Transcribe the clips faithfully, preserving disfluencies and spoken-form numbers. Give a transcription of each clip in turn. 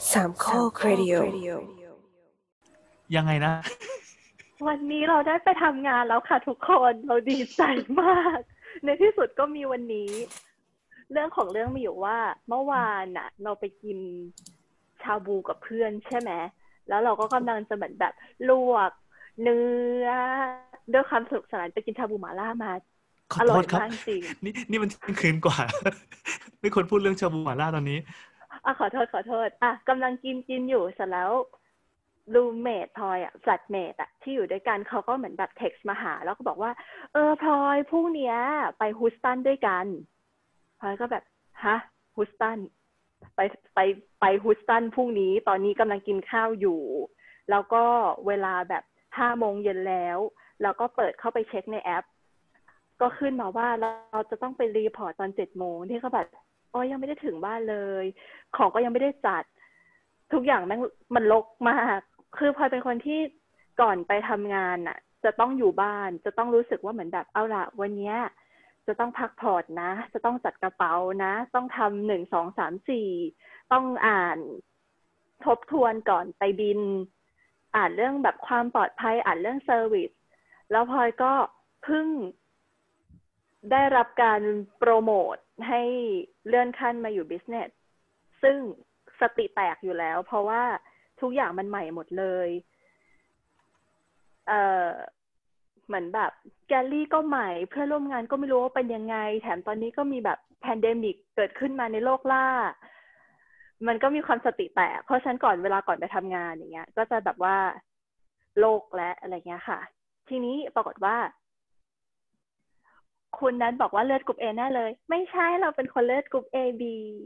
สามข้อครดิโอยังไงนะวันนี้เราได้ไปทำงานแล้วค่ะทุกคนเราดีใจมากในที่สุดก็มีวันนี้เรื่องของเรื่องมีอยู่ว่าเมื่อวานน่ะเราไปกินชาบูกับเพื่อนใช่ไหมแล้วเราก็กำลังจะเหมือนแบบลวกเนื้อด้วยความสนุกสนานไปกินชาบูหม่าล่ามาอร่อยมากจริงนี่นี่มันเที่ยงคืนกว่าไม่ควรพูดเรื่องชาบูหม่าล่าตอนนี้อ่ะขอโทษขอโทษอ่ะกำลังกินกินอยู่เสร็จแล้วรูมเมทพลอยอ่ะแฟลตเมทอ่ะที่อยู่ด้วยกันเขาก็เหมือนแบบเท็กซ์มาหาแล้วก็บอกว่าเออพลอยพรุ่งนี้ไปฮูสตันด้วยกันพลอยก็แบบฮะฮูสตันไปไปไปฮูสตันพรุ่งนี้ตอนนี้กำลังกินข้าวอยู่แล้วก็เวลาแบบห้าโมงเย็นแล้วแล้วก็เปิดเข้าไปเช็คในแอปก็ขึ้นมาว่าเราจะต้องไปรีพอร์ตตอนเจ็ดโมงที่เขาแบบโอ้ยยังไม่ได้ถึงบ้านเลยของก็ยังไม่ได้จัดทุกอย่างแม่งมันรกมากคือพลอยเป็นคนที่ก่อนไปทำงานน่ะจะต้องอยู่บ้านจะต้องรู้สึกว่าเหมือนแบบเอาล่ะวันนี้จะต้องพักผ่อนนะจะต้องจัดกระเป๋านะต้องทำหนึ่งสองสามสี่ต้องอ่านทบทวนก่อนไปบินอ่านเรื่องแบบความปลอดภัยอ่านเรื่องเซอร์วิสแล้วพลอยก็เพิ่งได้รับการโปรโมทให้เลื่อนขั้นมาอยู่บิสเนสซึ่งสติแตกอยู่แล้วเพราะว่าทุกอย่างมันใหม่หมดเลยเอ่อเหมือนแบบแกลลี่ก็ใหม่เพื่อนร่วมงานก็ไม่รู้ว่าเป็นยังไงแถมตอนนี้ก็มีแบบแพนเดมิกเกิดขึ้นมาในโลกล่ามันก็มีความสติแตกเพราะฉะนั้นก่อนเวลาก่อนไปทำงานอย่างเงี้ยก็จะแบบว่าโลกและอะไรเงี้ยค่ะทีนี้ปรากฏว่าคุณนั้นบอกว่าเลือดกรุ๊ป A แน่เลยไม่ใช่เราเป็นคนเลือดกรุ๊ป A B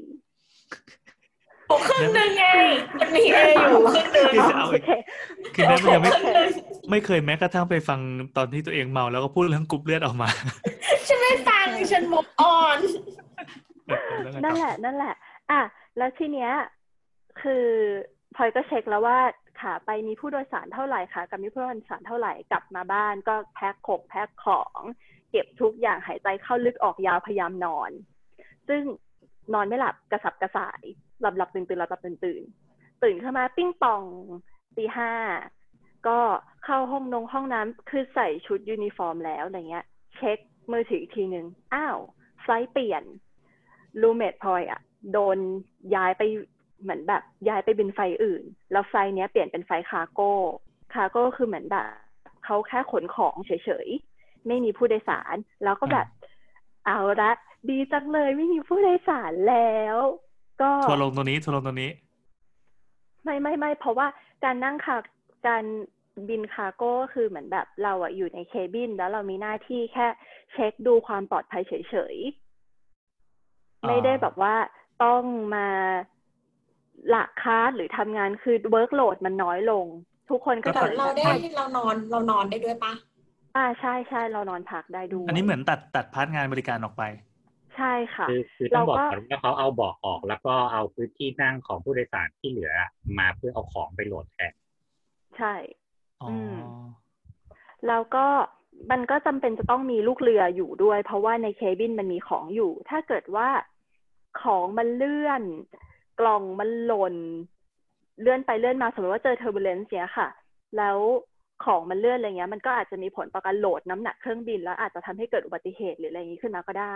ครึ่งนึงไงมันมี A อยู่ครึ่งนึงโอเคคือแม่ยังไม่ไม่เคยแม้กระทั่งไปฟังตอนที่ตัวเองเมาแล้วก็พูดเรื่องกรุ๊ปเลือดออกมาฉันไม่ฟังฉัน move on นั่นแหละนั่นแหละอ่ะแล้วทีเนี้ยคือพลอยก็เช็คแล้วว่าขาไปมีผู้โดยสารเท่าไหร่ค่ะกับมีผู้โดยสารเท่าไหร่กลับมาบ้านก็แพ็คของแพ็คของเก็บทุกอย่างหายใจเข้าลึกออกยาวพยายามนอนซึ่งนอนไม่หลับกระสับกระส่ายหลับหลับตื่นตื่นหลับหลับตื่นตื่นตื่นขึ้นมาปิ้งปองตีห้าก็เข้าห้องนงห้องน้ำคือใส่ชุดยูนิฟอร์มแล้วอะไรเงี้ยเช็คมือถืออีกทีนึงอ้าวไฟล์เปลี่ยนรูเมทพลอยอ่ะโดนย้ายไปเหมือนแบบย้ายไปบินไฟอื่นแล้วไฟเนี้ยเปลี่ยนเป็นไฟคาร์โก้คาร์โก้คือเหมือนแบบเขาแค่ขนของเฉยๆไม่มีผู้โดยสารแล้วก็แบบเอาละดีจังเลยไม่มีผู้โดยสารแล้วก็ทัวร์ลงตัวนี้ทัวร์ลงตัวนี้ไม่ไม่ไม่เพราะว่าการนั่งคาการบินคาร์โก้คือเหมือนแบบเราอะอยู่ในเคบินแล้วเรามีหน้าที่แค่เช็คดูความปลอดภัยเฉยๆไม่ได้แบบว่าต้องมาหลักคาร์หรือทำงานคือเวิร์กโหลดมันน้อยลงทุกคนก็แต่เราได้เรานอนเรานอนได้ด้วยปะอ่าใช่ใช่เรานอนพักได้ด้วยอันนี้เหมือนตัดตัดพาร์ทงานบริการออกไปใช่ค่ะคือคือต้องบอกก่อนว่าเขาเอาเบาะออกแล้วก็เอาพื้นที่นั่งของผู้โดยสารที่เหลือมาเพื่อเอาของไปโหลดแทนใช่อืมแล้วก็มันก็จำเป็นจะต้องมีลูกเรืออยู่ด้วยเพราะว่าในเคบินมันมีของอยู่ถ้าเกิดว่าของมันเลื่อนกล่องมันหล่นเลื่อนไปเลื่อนมาสมมติว่าเจอเทอร์บูเลนซ์เนี้ยค่ะแล้วของมันเลื่อนอะไรเงี้ยมันก็อาจจะมีผลต่อการโหลดน้ำหนักเครื่องบินแล้วอาจจะทำให้เกิดอุบัติเหตุหรืออะไรอย่างนี้ขึ้นมาก็ได้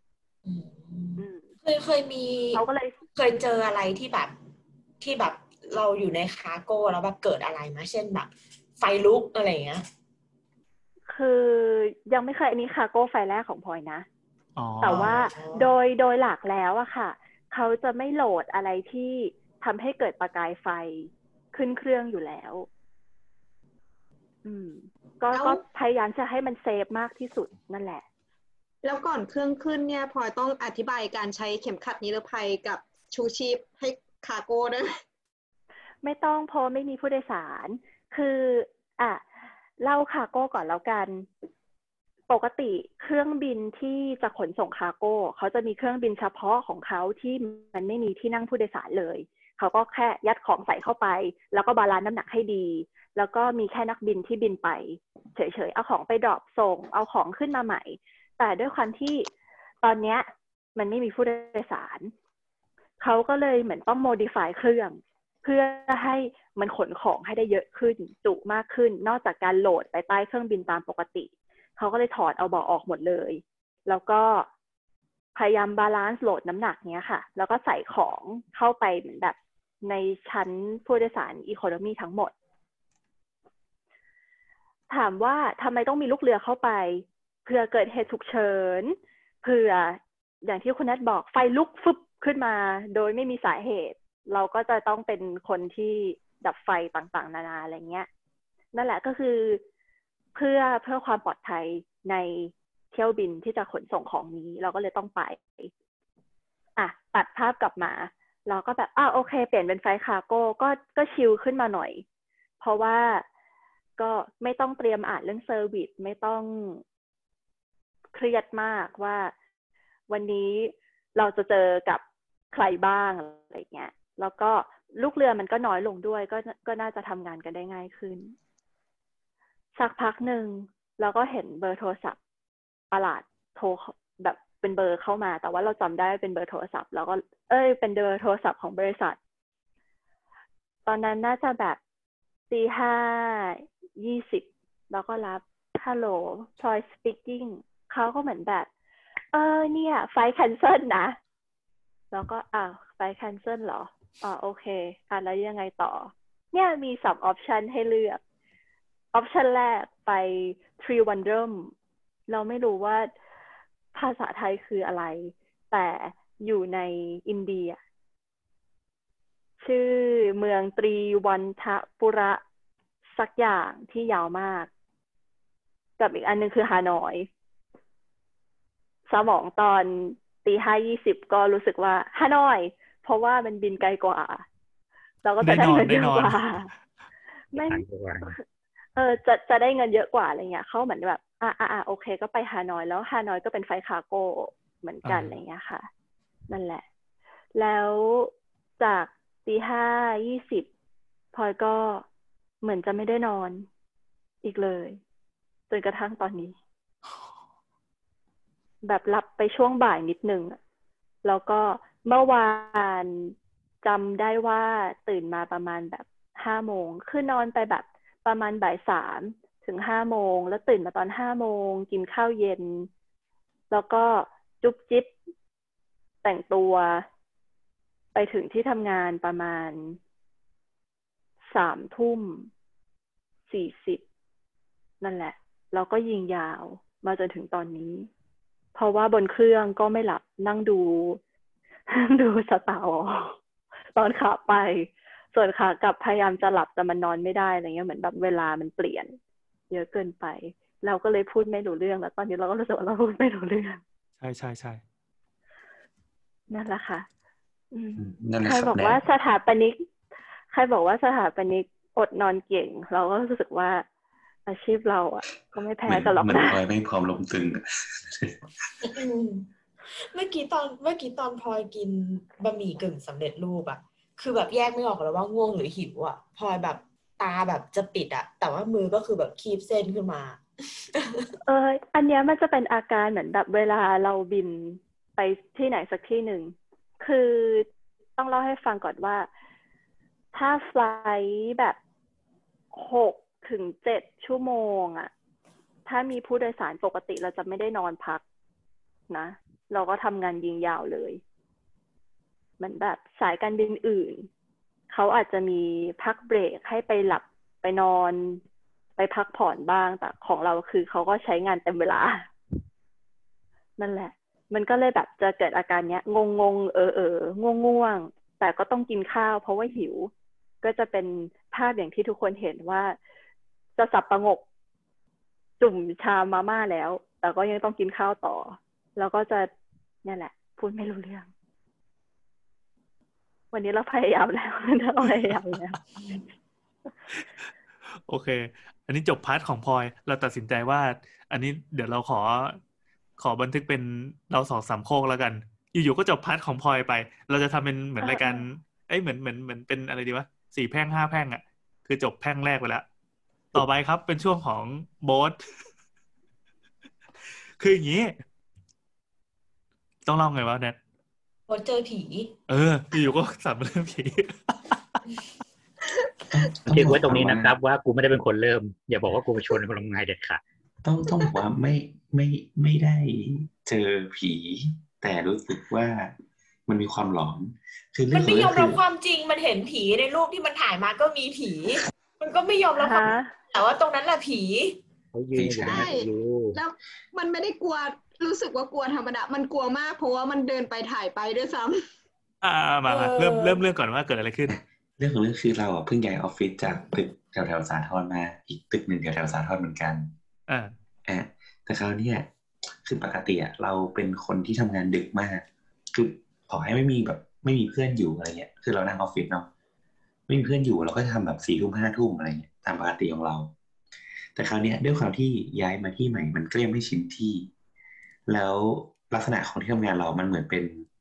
เคยเคยมีเขาก็เลยเคยเจออะไรที่แบบที่แบบเราอยู่ในคาร์โก้แล้วแบบเกิดอะไรมาเช่นแบบไฟลุกอะไรเงี้ยคือยังไม่เคยอันนี้คาร์โก้ไฟแรกของพลอยนะแต่ว่าโดยโดยหลักแล้วอะค่ะเขาจะไม่โหลดอะไรที่ทำให้เกิดประกายไฟขึ้นเครื่องอยู่แล้วอืมก็ก็พยายามจะให้มันเซฟมากที่สุดนั่นแหละแล้วก่อนเครื่องขึ้นเนี่ยพลอยต้องอธิบายการใช้เข็มขัดนิรภัยกับชูชีพให้คาร์โก้ด้วยไม่ต้องเพราะไม่มีผู้โดยสารคืออ่ะเล่าคาร์โก้ก่อนแล้วกันปกติเครื่องบินที่จะขนส่งคาร์โก้เขาจะมีเครื่องบินเฉพาะของเขาที่มันไม่มีที่นั่งผู้โดยสารเลยเขาก็แค่ยัดของใส่เข้าไปแล้วก็บาลานซ์น้ำหนักให้ดีแล้วก็มีแค่นักบินที่บินไปเฉยๆเอาของไปดรอปส่งเอาของขึ้นมาใหม่แต่ด้วยความที่ตอนนี้มันไม่มีผู้โดยสารเขาก็เลยเหมือนต้อง modify เครื่องเพื่อให้มันขนของให้ได้เยอะขึ้นจุมากขึ้นนอกจากการโหลดไปใต้เครื่องบินตามปกติเขาก็เลยถอดเอาเบาะออกหมดเลยแล้วก็พยายามบาลานซ์โหลดน้ำหนักเนี้ยค่ะแล้วก็ใส่ของเข้าไปเหมือนแบบในชั้นผู้โดยสารอีโคโนมีทั้งหมดถามว่าทำไมต้องมีลูกเรือเข้าไปเผื่อเกิดเหตุฉุกเฉินเผื่ออย่างที่คุณนัทบอกไฟลุกฟึบขึ้นมาโดยไม่มีสาเหตุเราก็จะต้องเป็นคนที่ดับไฟต่างๆนานาอะไรเงี้ยนั่นแหละก็คือเพื่อเพื่อความปลอดภัยในเที่ยวบินที่จะขนส่งของนี้เราก็เลยต้องไปอ่ะตัดภาพกลับมาเราก็แบบอ้าวโอเคเปลี่ยนเป็นไฟล์คาร์โก้ก็ก็ชิลขึ้นมาหน่อยเพราะว่าก็ไม่ต้องเตรียมอ่านเรื่องเซอร์วิสไม่ต้องเครียดมากว่าวันนี้เราจะเจอกับใครบ้างอะไรเงี้ยแล้วก็ลูกเรือมันก็น้อยลงด้วยก็ก็น่าจะทำงานกันได้ง่ายขึ้นสักพักหนึ่งเราก็เห็นเบอร์โทรศัพท์ประหลาดโทรแบบเป็นเบอร์เข้ามาแต่ว่าเราจำได้เป็นเบอร์โทรศัพท์แล้วก็เอ้ยเป็นเบอร์โทรศัพท์ของบริษัทตอนนั้นน่าจะแบบตีห้ายี่สิบแล้วก็รับฮัลโหลพลอยสปีกกิ้งเขาก็เหมือนแบบเออเนี่ยไฟล์แคนเซิลนะแล้วก็อ้าวไฟล์แคนเซิลเหรออ่าโอเคอ่ะแล้วยังไงต่อเนี่ยมีสองออปชันให้เลือกออปชันแรกไป Three Wonders เราไม่รู้ว่าภาษาไทยคืออะไรแต่อยู่ในอินเดียชื่อเมืองตรีวันทปุระสักอย่างที่ยาวมากกับอีกอันนึงคือฮานอยสมองตอนตีห้ายี่สิบก็รู้สึกว่าฮานอยเพราะว่ามันบินไกลกว่าเราก็จะได้เงินเยอะกว่าไม่เออจะจะได้เงินเยอะกว่าอะไรเงี้ยเขาเหมือนแบบอ่าอ่าโอเคก็ไปฮานอยแล้วฮานอยก็เป็นไฟล์คาร์โก้เหมือนกันอะไรเงี้ยค่ะนั่นแหละแล้วจากตีห้ายี่สิบพลอยก็เหมือนจะไม่ได้นอนอีกเลยจนกระทั่งตอนนี้แบบหลับไปช่วงบ่ายนิดนึงแล้วก็เมื่อวานจำได้ว่าตื่นมาประมาณแบบห้าโมงคือนอนไปแบบประมาณบ่ายสามถึงห้าโมงแล้วตื่นมาตอนห้าโมงกินข้าวเย็นแล้วก็จุ๊บจิ๊บแต่งตัวไปถึงที่ทำงานประมาณสามทุ่มสี่สิบนั่นแหละแล้วก็ยิงยาวมาจนถึงตอนนี้เพราะว่าบนเครื่องก็ไม่หลับนั่งดูนั่งดูสตาร์วอร์ตอนขาไปส่วนขากลับพยายามจะหลับแต่มันนอนไม่ได้อะไรเงี้ยเหมือนแบบเวลามันเปลี่ยนเยอะเกินไปเราก็เลยพูดไม่รู้เรื่องแล้วตอนนี้เราก็รู้สึกว่าเราพูดไม่รู้เรื่องใช่ใช่ใช่นั่นแหละค่ะใครบอกว่าสถาปนิกใครบอกว่าสถาปนิกอดนอนเก่งเราก็รู้สึกว่าอาชีพเราอ่ะก็ไม่แพ้กันหรอกนะมันพลอยไม่พร้อมลมตึงเมื่อกี้ตอนเมื่อกี้ตอนพลอยกินบะหมี่กึ่งสำเร็จรูปอ่ะคือแบบแยกไม่ออกแล้วว่าง่วงหรือหิวอ่ะพลอยแบบตาแบบจะปิดอ่ะแต่ว่ามือก็คือแบบคีบเส้นขึ้นมาเอออันเนี้ยมันจะเป็นอาการเหมือนแบบเวลาเราบินไปที่ไหนสักที่หนึ่งคือต้องเล่าให้ฟังก่อนว่าถ้าไฟล์แบบหกถึงเจ็ดชั่วโมงอ่ะถ้ามีผู้โดยสารปกติเราจะไม่ได้นอนพักนะเราก็ทำงานยิงยาวเลยเหมือนแบบสายการบินอื่นเขาอาจจะมีพักเบรกให้ไปหลับไปนอนไปพักผ่อนบ้างแต่ของเราคือเขาก็ใช้งานเต็มเวลานั่นแหละมันก็เลยแบบจะเกิดอาการเนี้ยงงงเออเออง่วงง่วงแต่ก็ต้องกินข้าวเพราะว่าหิวก็จะเป็นภาพอย่างที่ทุกคนเห็นว่าจะสับประงกจุ่มชามาม่าแล้วแต่ก็ยังต้องกินข้าวต่อแล้วก็จะนี่แหละพูดไม่รู้เรื่องวันนี้เราพยายามแล้วเราพยายามแล้วโอเคอันนี้จบพาร์ทของพลอยเราตัดสินใจว่าอันนี้เดี๋ยวเราขอขอบันทึกเป็นเราสองสามโคกแล้วกันอยู่ๆก็จบพาร์ทของพลอยไปเราจะทำเป็นเหมือนรายการเอ้ยเหมือนเหมือนเหมือนเป็นอะไรดีวะสี่แพร่งห้าแพร่งอ่ะคือจบแพร่งแรกไปแล้วต่อไปครับเป็นช่วงของโบ๊ทคืออย่างนี้ต้องเล่าไงวะแนทโบ๊ทเจอผีเอออยู่ๆก็สั่นเรื่องผีบันทึกไว้ตรงนี้นะครับว่ากูไม่ได้เป็นคนเริ่มอย่าบอกว่ากูไปชวนคนทำงานเด็ดขาดต้องต้องบอกว่าไม่ไม่ไม่ได้เจอผีแต่รู้สึกว่ามันมีความหลอนคือมันไม่ยอมรับความจริงมันเห็นผีในรูปที่มันถ่ายมาก็มีผีมันก็ไม่ยอมรับความแต่ว่าตรงนั้นแหละผีเขายืนอยู่นะแล้วมันไม่ได้กลัวรู้สึกว่ากลัวธรรมดามันกลัวมากเพราะว่ามันเดินไปถ่ายไปด้วยซ้ำอ่ามามาเริ่มเริ่มเรื่องก่อนว่าเกิดอะไรขึ้นเรื่องของเรื่องคือเราอ่ะเพิ่งย้ายออฟฟิศจากตึกแถวแถวสาทรมาอีกตึกหนึ่งแถวแถวสาทรเหมือนกันอ่าอ่าแต่คราวนี้คือปกติอ่ะเราเป็นคนที่ทำงานดึกมากคือขอให้ไม่มีแบบไม่มีเพื่อนอยู่อะไรเงี้ยคือเรานั่งออฟฟิศเนาะไม่มีเพื่อนอยู่เราก็จะทำแบบสี่ทุ่มห้าทุ่มอะไรเงี้ยตามปกติของเราแต่คราวนี้ด้วยความที่ย้ายมาที่ใหม่มันก็ยังไม่ชินที่แล้วลักษณะของที่ทำงานเรามันเหมือนเป็น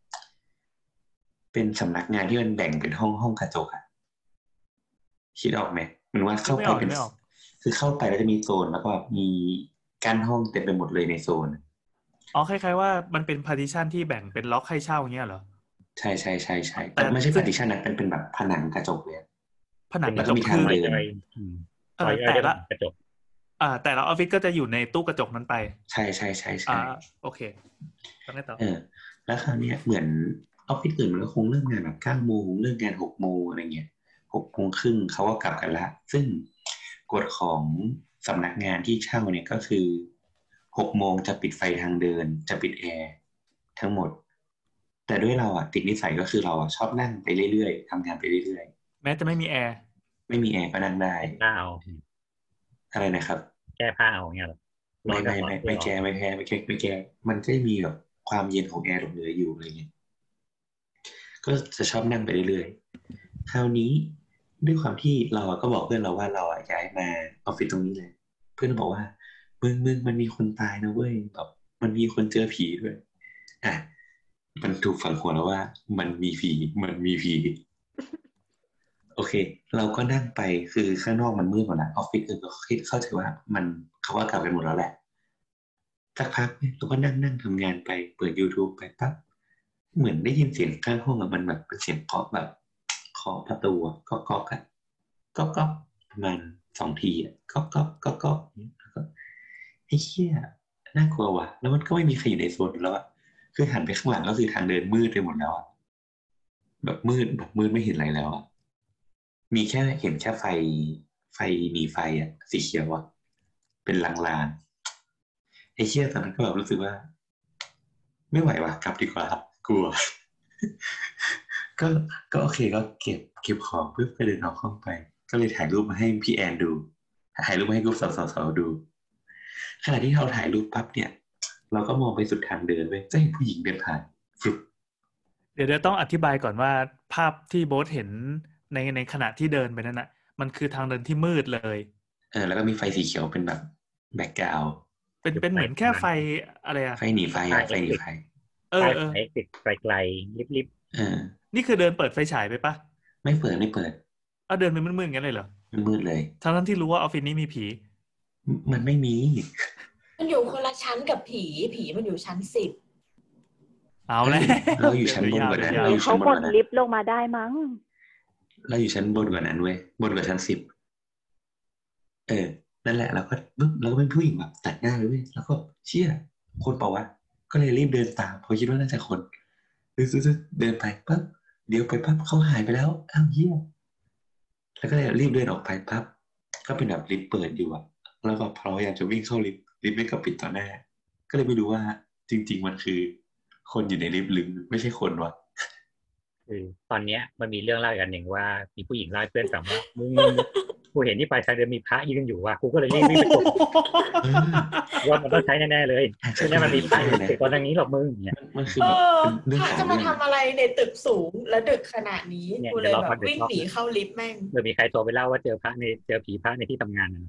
เป็นสำนักงานที่มันแบ่งเป็นห้องห้องกระจกอะคิดออกไหมมันว่าเข้าไปเป็นคือเข้าไปแล้วจะมีโซนแล้วก็มีกั้นห้องเต็มไปหมดเลยในโซนอ๋อคล้ายๆว่ามันเป็น partition ที่แบ่งเป็นล็อกให้เช่าอย่างเงี้ยเหรอใช่ใช่ใช่ใช่แต่ไม่ใช่ partition นะเป็นเป็นแบบผนังกระจกเลยผนังกระจกคือเออแต่ละกระจกอ่าแต่ละออฟฟิศก็จะอยู่ในตู้กระจกนั้นไปใช่ใช่ใช่ใช่อ่าโอเคต้องให้ต่อเออแล้วคราวนี้เหมือนออฟฟิศอื่นมันก็คงเริ่มงานแบบเก้าโมงเลิกงานหกโมงอะไรเงี้ยหกโมงครึ่งเขาก็กลับกันละซึ่งกฎของสำนักงานที่เช่าเนี่ยก็คือหกโมงจะปิดไฟทางเดินจะปิดแอร์ทั้งหมดแต่ด้วยเราอ่ะติดนิสัยก็คือเราอ่ะชอบนั่งไปเรื่อยๆทำงานไปเรื่อยๆแม้จะไม่มีแอร์ไม่มีแอร์ก็นั่งได้ผ้าเอาอะไรนะครับแก้ผ้าเอาเงี้ยหรอไม่ไม่ไม่ไม่แก้ไม่แก้ไม่แก้ไม่แก้มันก็มีแบบความเย็นของแอร์หลงเหลืออยู่อะไรเงี้ยก็จะชอบนั่งไปเรื่อยๆคราวนี้ด้วยความที่เราก็บอกเพื่อนเราว่าเราย้ายมาออฟฟิศตรงนี้เลยเพื่อนบอกว่ามึงมึงมันมีคนตายนะเว้ยแบบมันมีคนเจอผีด้วยอ่ะมันถูกฝังหัวแล้วว่ามันมีผีมันมีผีโอเคเราก็นั่งไปคือข้างนอกมันมืดหมดแล้วออฟฟิศอื่นก็คิดเข้าใจว่ามันเขาว่ากลับกันหมดแล้วแหละสักพักเราก็นั่งนั่งทำงานไปเปิด YouTube ไปปั๊บเหมือนได้ยินเสียงข้างห้องอะมันแบบเป็นเสียงเคาะแบบเคาะประตูอะก็ก๊อกอะก็ก๊อกประมาณสองทีอะก็ก๊อกก็ก๊อกแล้วก็ไอ้เหี้ยน่ากลัวว่ะแล้วมันก็ไม่มีใครอยู่ในโซนแล้วอะคือหันไปข้างหลังก็คือทางเดินมืดไปหมดแล้วอะแบบมืดแบบมืดไม่เห็นอะไรแล้วอะมีแค่เห็นแค่ไฟไฟหนีไฟอะสีเขียวอะเป็นลางๆไอ้เหี้ยตอนนั้นก็แบบรู้สึกว่าไม่ไหวว่ะกลับดีกว่ากลัวก็ก็โอเคก็เก็บเก็บของเพื่อไปเดินออกห้องไปก็เลยถ่ายรูปมาให้พี่แอนดูถ่ายรูปมาให้กรุ๊ปสาวๆดูขณะที่เราถ่ายรูปปั๊บเนี่ยเราก็มองไปสุดทางเดินไปก็เห็นผู้หญิงเดินผ่านฟึบเดี๋ยวเดี๋ยวต้องอธิบายก่อนว่าภาพที่โบ๊ทเห็นในในขณะที่เดินไปนั่นน่ะมันคือทางเดินที่มืดเลยเออแล้วก็มีไฟสีเขียวเป็นแบบแบ็คกราวด์เป็นเป็นเหมือนแค่ไฟอะไรอะไฟหนีไฟอะไฟหนีไฟเออเออติดไกลๆลิบๆเออนี่คือเดินเปิดไฟฉายไปปะไม่เปิดไม่เปิดอ้าวเดินไปมืดๆงั้นเลยเหรอมืดเลยทั้งนั้นที่รู้ว่าออฟฟิศนี้มีผีมันไม่มีมันอยู่คนละชั้นกับผีผีมันอยู่ชั้นสิบเอาเลยเราอยู่ชั้นบนกว่านั้นเราอยู่ชั้นบนกว่านั้นเขากดลิฟต์ลงมาได้มั้งเราอยู่ชั้นบนกว่านั้นเว้ยบนกว่าชั้นสิบเออนั่นแหละเราก็ปึ๊บเราก็เป็นผู้หญิงแบบตัดหน้าเลยเว้ยแล้วก็เชี่ยคนเปล่าวะก็เลยรีบเดินตามเพราะคิดว่าน่าจะคนเดินไปปั๊บเดี๋ยวไปปั๊บเขาหายไปแล้วอ้าวเหี้ยแล้วก็เลยรีบเดินออกไปปั๊บก็เป็นแบบลิฟต์เปิดอยู่อะแล้วก็พยายามจะวิ่งเข้าลิฟต์ลิฟต์ไม่ก็ปิดต่อหน้าก็เลยไม่รู้ว่าจริงๆมันคือคนอยู่ในลิฟต์หรือไม่ใช่คนวะคือตอนเนี้ยมันมีเรื่องเล่าอีกอันหนึ่งว่ามีผู้หญิงเล่าให้เพื่อนฟังว่ามึงกูเห็นที่ปลายทางเดินมีพระยืนอยู่ว่ะกูก็เลยรีบวิ่งไปกดว่ามันต้องใช้แน่ๆเลยคือเนี่ยมันมีพระอยู่ตอนทางนี้หรอกมึงเนี่ยมันคือพระจะมาทำอะไรในตึกสูงและดึกขนาดนี้กูเลยแบบวิ่งหนีเข้าลิฟต์แม่งเดี๋ยวมีใครโทรไปเล่าว่าเจอพระในเจอผีพระในที่ทำงานนั่น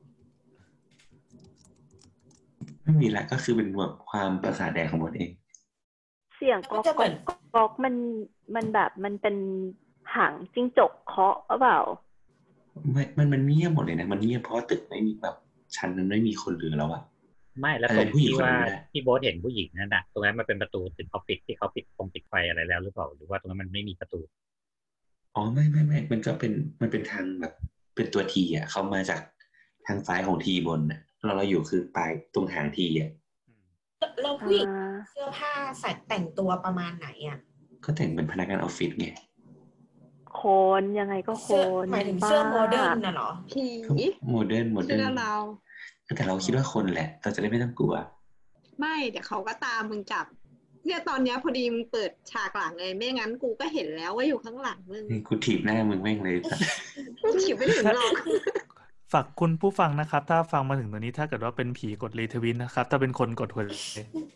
ไม่มีละก็คือเป็นแบบความประสาทแดงของมันเองเสียงก๊อกก๊อกมันมันแบบมันเป็นหางจิ้งจกเคาะหรือเปล่าไม่มันมันเงียบหมดเลยนะมันเงียบเพราะว่าตึกไม่มีแบบชั้นนั้นไม่มีคนเหลือแล้วอะไม่แล้วตรงที่ว่าที่โบ๊ทเห็นผู้หญิงนั่นน่ะตรงนั้นมันเป็นประตูตึกออฟฟิศที่เขาปิดคงปิดไฟอะไรแล้วหรือเปล่าหรือว่าตรงนั้นมันไม่มีประตูอ๋อไม่ไม่ไม่มันก็เป็นมันเป็นทางแบบเป็นตัวทีอ่ะเขามาจากทางซ้ายของทีบนน่ะเราเราอยู่คือปลายตรงหางทีอ่ะเราอ่ผู้หญิงาเสื้อผ้าใส่แต่งตัวประมาณไหนอ่ะก็แต่งเป็นพนักงานออฟฟิศไงโคนยังไงก็โคเสื้อน หมายถึงเสื้อโมเดิร์นบ้าน่ะเหรอผีโมเดิร์นโมเดิเชื่ร์อน เราแต่เราคิดว่าคนแหละเราจะได้ไม่ต้องกลัวไม่เดี๋ยวเขาก็ตามมึงจับ เนี่ยตอนเนี้ยพอดีมึงเปิดฉากหลังเลยไม่งั้นกูก็เห็นแล้วว่าอยู่ข้างหลังมึงนี่กูถีบหน้ามึงแม่งเลยสัสกูถีบไม่ถึงหรอกฝากคุณผู้ฟังนะครับ ถ้าฟังมาถึงตรงนี้ถ้าเกิดว่าเป็นผีกดรีทวิตนะครับ ถ้าเป็นคนกดหัวใจ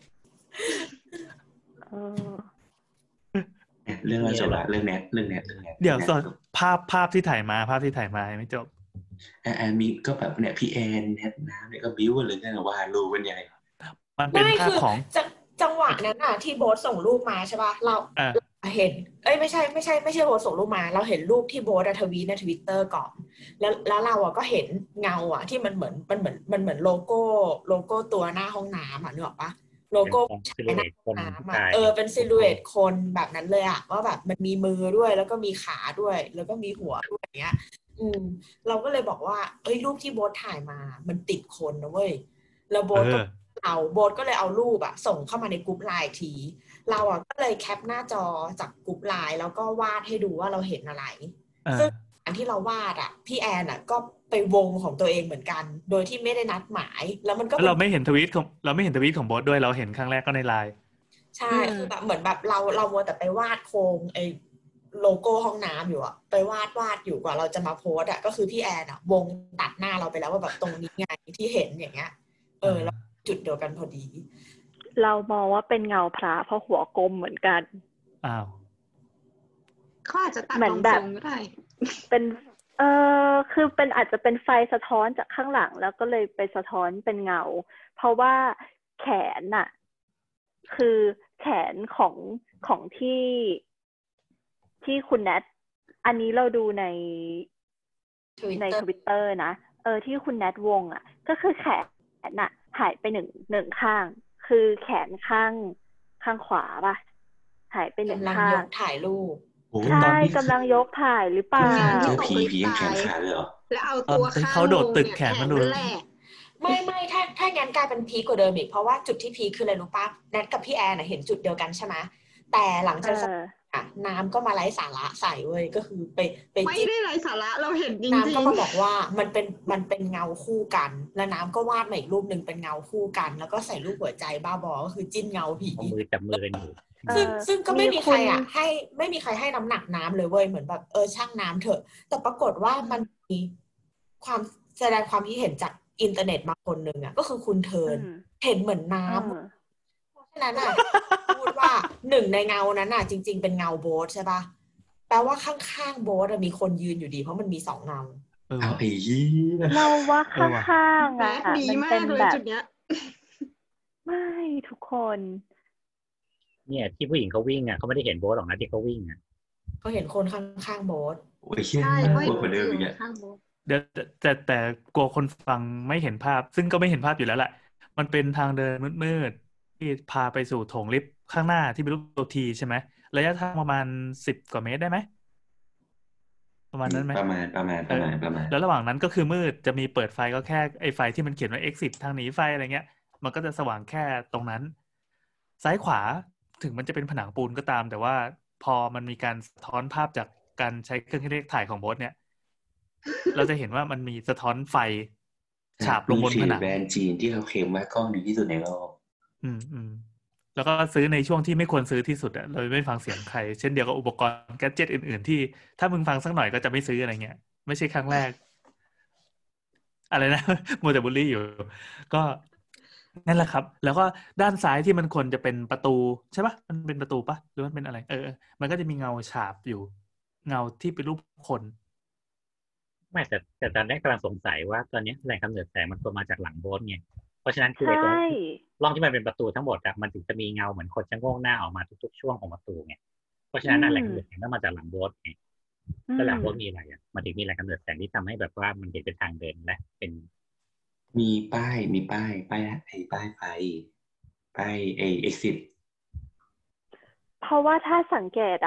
เออเนี่ยเรื่องเราจบละเรื่องเนี้ยเรื่องเนี้ยเรื่องเนี้ยเดี๋ยวสอนภาพภาพที่ถ่ายมาภาพที่ถ่ายมายังไม่จบอ่าอ่ามีก็แบบเนี่ยพี่แอนเนี่ยน้ำเนี่ยก็บิ้วกันเลยเนี่ยว่ารูกันใหญ่มันเป็นไม่ภาพคือของจังจังหวะนั้นอ่ะที่โบ๊ทส่งรูปมาใช่ป่ะเราอ่าเห็น เอ้ยไม่ใช่ไม่ใช่ไม่ใช่โบ๊ทส่งรูปมา เราเห็นรูปที่โบ๊ทอะทวีตในทวิตเตอร์ก่อน แล้วแล้วเราอะก็เห็นเงาอะที่มันเหมือนมันเหมือนมันเหมือนโลโก้โลโก้ตัวหน้าห้องน้ำอะนึกออกปะโลโก้เป็นซิลูเอตคนน้ำผู้อะชายเออเป็นซิลูเอตคนแบบนั้นเลยอะว่าแบบมันมีมือด้วยแล้วก็มีขาด้วย แล้วก็มีหัวด้วยอย่างเงี้ย อืม เราก็เลยบอกว่าเอ้ยรูปที่โบ๊ทถ่ายมามันติดคนนะเว้ยแล้วโบ๊ทเอก็อเอาโบ๊ทก็เลยเอารูปอะส่งเข้ามาในกลุ่มไลน์ที เราอะก็เลยแคปหน้าจอจากกลุ่มไลน์แล้วก็วาดให้ดูว่าเราเห็นอะไรเออซึ่งอันที่เราวาดอะพี่แอนอะก็ไปวงของตัวเองเหมือนกัน โดยที่ไม่ได้นัดหมาย แล้วมันก็แล้วเป็นเราไม่เห็นทวีตของเราไม่เห็นทวีตของโบอสด้วยเราเห็นครั้งแรกก็ในไลน์ใช่คือแบบเหมือนแบบเราเรามัวแต่ไปวาดโครงไอ้โลโก้ห้องน้ำอยู่อะไปวาดวาดอยู่กว่าเราจะมาโพสอะก็คือพี่แอนอะวงตัดหน้าเราไปแล้วว่าแบบตรงนี้ไงที่เห็นอย่างเงี้ย เออแล้วจุดเดียวกันพอดีเรามองว่าเป็นเงาพระเพราะหัวกลมเหมือนกันอ้าวเขาอาจจะตัดเหมือนรองแบทบรงก็ได้เป็นเออคือเป็นอาจจะเป็นไฟสะท้อนจากข้างหลังแล้วก็เลยไปสะท้อนเป็นเงา เพราะว่าแขนน่ะ คือแขนของของที่ที่คุณแนทอันนี้เราดูในใน Twitter ทวิตเตอร์นะเออที่คุณแนทวงอ่ะ ก็คือแขนน่ะ หายไปหนึ่งหนึ่งข้าง คือแขนข้างข้างขวาป่ะหายไปหนึ่งกำลังข้ายกงถ่ายรูปโอ้ตอนใช่ที่กำลังยกถ่ายหรือเปล่าคนงานเจที่อตกผีลิฟผีต์ยังแขตาน ยขาดเลยเหรอแล้วเอาตัวตอนที่ข้างเขาโดดลงตึกเนี่ยแขนมันหลุดแหละไม่ไม่ถ้าถ้างั้นกลายเป็นพีคกว่าเดิมอีกเพราะว่าจุดที่พีคคืออะไรรู้ป่ะแนทกับพี่แอนน่ะเห็นจุดเดียวกันใช่ไหมแต่หลังเอจากออ่ะน้ำก็มาไร้สาระใส่เว้ยก็คือไปไปไม่จิ้มได้ไร้สาระเราเห็นจริน้ำก็งมาบอกว่ามันเป็นมันเป็นเงาคู่กัน แล้วน้ำก็วาดมาอีกรูปหนึ่งเป็นเงาคู่กัน แล้วก็ใส่รูปหัวใจบ้าบอก็คือจิ้นเงาผีเอามือจับมือกันอยู่เอซึ่งอซึ่งก็ไม่มีมีคุใครณอ่ะให้ไม่มีใครให้น้ำหนักน้ำเลยเว้ยเหมือนแบบเออช่างน้ำเถอะ แต่ปรากฏว่ามันมีความแสดงความคิดเห็นจากอินเทอร์เน็ตมาคนหนึ่งอ่ะก็คือคุณเทิอืร์นมเห็นเหมือนน้เออำเพราะฉะนั้นอ่ะ พูดว่าหนึ่งในเงานั้นอ่ะ จริง ๆ เป็นเงาโบ๊ทใช่ปะแปลว่าข้างๆโบ๊ทอะมีคนยืนอยู่ดี เพราะมันมีสองเงาเออเอาว่ะไอ้ยี่เราว่าเออว่ะข้างๆๆแบอ่ะดดีมันมาเป็กนเลยแบบจุดเนี้ยไม่ทุกคนเนี่ยที่ผู้หญิงเขาวิ่งอ่ะเขาไม่ได้เห็นโบ๊ทหรอกนะที่เขาวิ่งอ่ะเขาเห็นคนข้างๆโบ๊ทโอ้ยเชี่ยใช่น่าเขากลัวกว่าเดิมอีกอยู่อะข้างโบ๊ทเดี๋ยวแต่แต่แต่กลัวคนฟังไม่เห็นภาพ ซึ่งก็ไม่เห็นภาพอยู่แล้วแหละมันเป็นทางเดินมืดๆที่พาไปสู่โถงลิฟต์ข้างหน้าที่เป็นรูปตัวทีใช่ไหมระยะทางประมาณสิบกว่าเมตรได้ไหมประมาณนั้นไหมประมาณประมาณปเอระอมาณประมาณแล้วระหว่างนั้นก็คือมืดจะมีเปิดไฟก็แค่ไอ้ไฟที่มันเขียนว่า exit ทางหนีไฟอะไรเงี้ย มันก็จะสว่างแค่ตรงนั้น ซ้ายขวาถึงมันจะเป็นผนังปูนก็ตาม แต่ว่าพอมันมีการสะท้อนภาพจากการใช้เครื่องคิดเลขถ่ายของโบสเนี่ย เราจะเห็นว่ามันมีสะท้อนไฟฉาบลงบนนี่ผคือนังแบรนด์จีนที่เขาเคลมว่ากล้องดีที่สุดในโลกอืมอืมแล้วก็ซื้อในช่วงที่ไม่ควรซื้อที่สุดอะเราไม่ฟังเสียงใคร เช่นเดียวกับอุปกรณ์แกดเจ็ตอื่นๆที่ถ้ามึงฟังสักหน่อยก็จะไม่ซื้ออะไรเงี้ย ไม่ใช่ครั้งแรก อะไรนะ มัวแต่บูลลี่อยู่ ก็นั่นแหละครับ แล้วก็ด้านซ้ายที่มันควรจะเป็นประตูใช่ปะมันเป็นประตูปะหรือมันเป็นอะไร เออเออมันก็จะมีเงาฉาบอยู่ เงาที่เป็นรูปคนไม่แต่แต่ตอนแรกกำลังสงสัยว่าตอนนี้แหล่งกำเนิดแสงมันควรมาจากหลังโบ๊ทไงเพราะฉะนั้นคือใช่ไอ้ตรงร่องที่มันเป็นประตูทั้งหมดอะมันถึงจะมีเงาเหมือนคนชะโงกหน้าออกมาทุกๆช่วงของประตูไงเพราะฉะนั้นน่ะแหล่งกำเนิดแสงต้องมาจากหลังโบ๊ทไงอืแล้วหลังมโบ๊ทมีอะไรอะมันถึงมีแหล่งกำเนิดแสงที่ทำให้แบบว่ามันเห็นเป็นทางเดินและเป็นมีป้ายมีป้ายป้ายไอ้ป้ายไฟป้ายไอ้ exit เพราะว่าถ้าสังเกตอะไฟ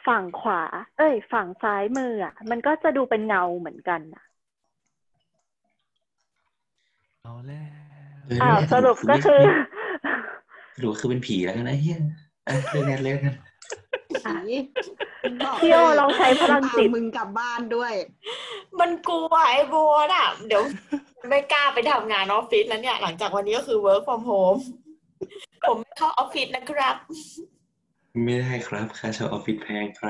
ฝั่งขวา เอ้ย ฝั่งซ้ายมืออ่ะ มันก็จะดูเป็นเงาเหมือนกันอ่ะเอาแล้วอ้าวสรุปก็คือสรุปคือเป็นผีแล้วกันนะเฮียอ่ะเรื่องแรกเลยกันพี่โอลองใช้พลังจิตมึงกลับบ้านด้วยมันกลัวไอ้โบนอ่ะ เดี๋ยวไม่กล้าไปทำงานออฟฟิศแล้วเนี่ย หลังจากวันนี้ก็คือ work from home ผมไม่เข้าออฟฟิศนะครับไม่ได้ครับค่าเช่าออฟฟิศแพงครับ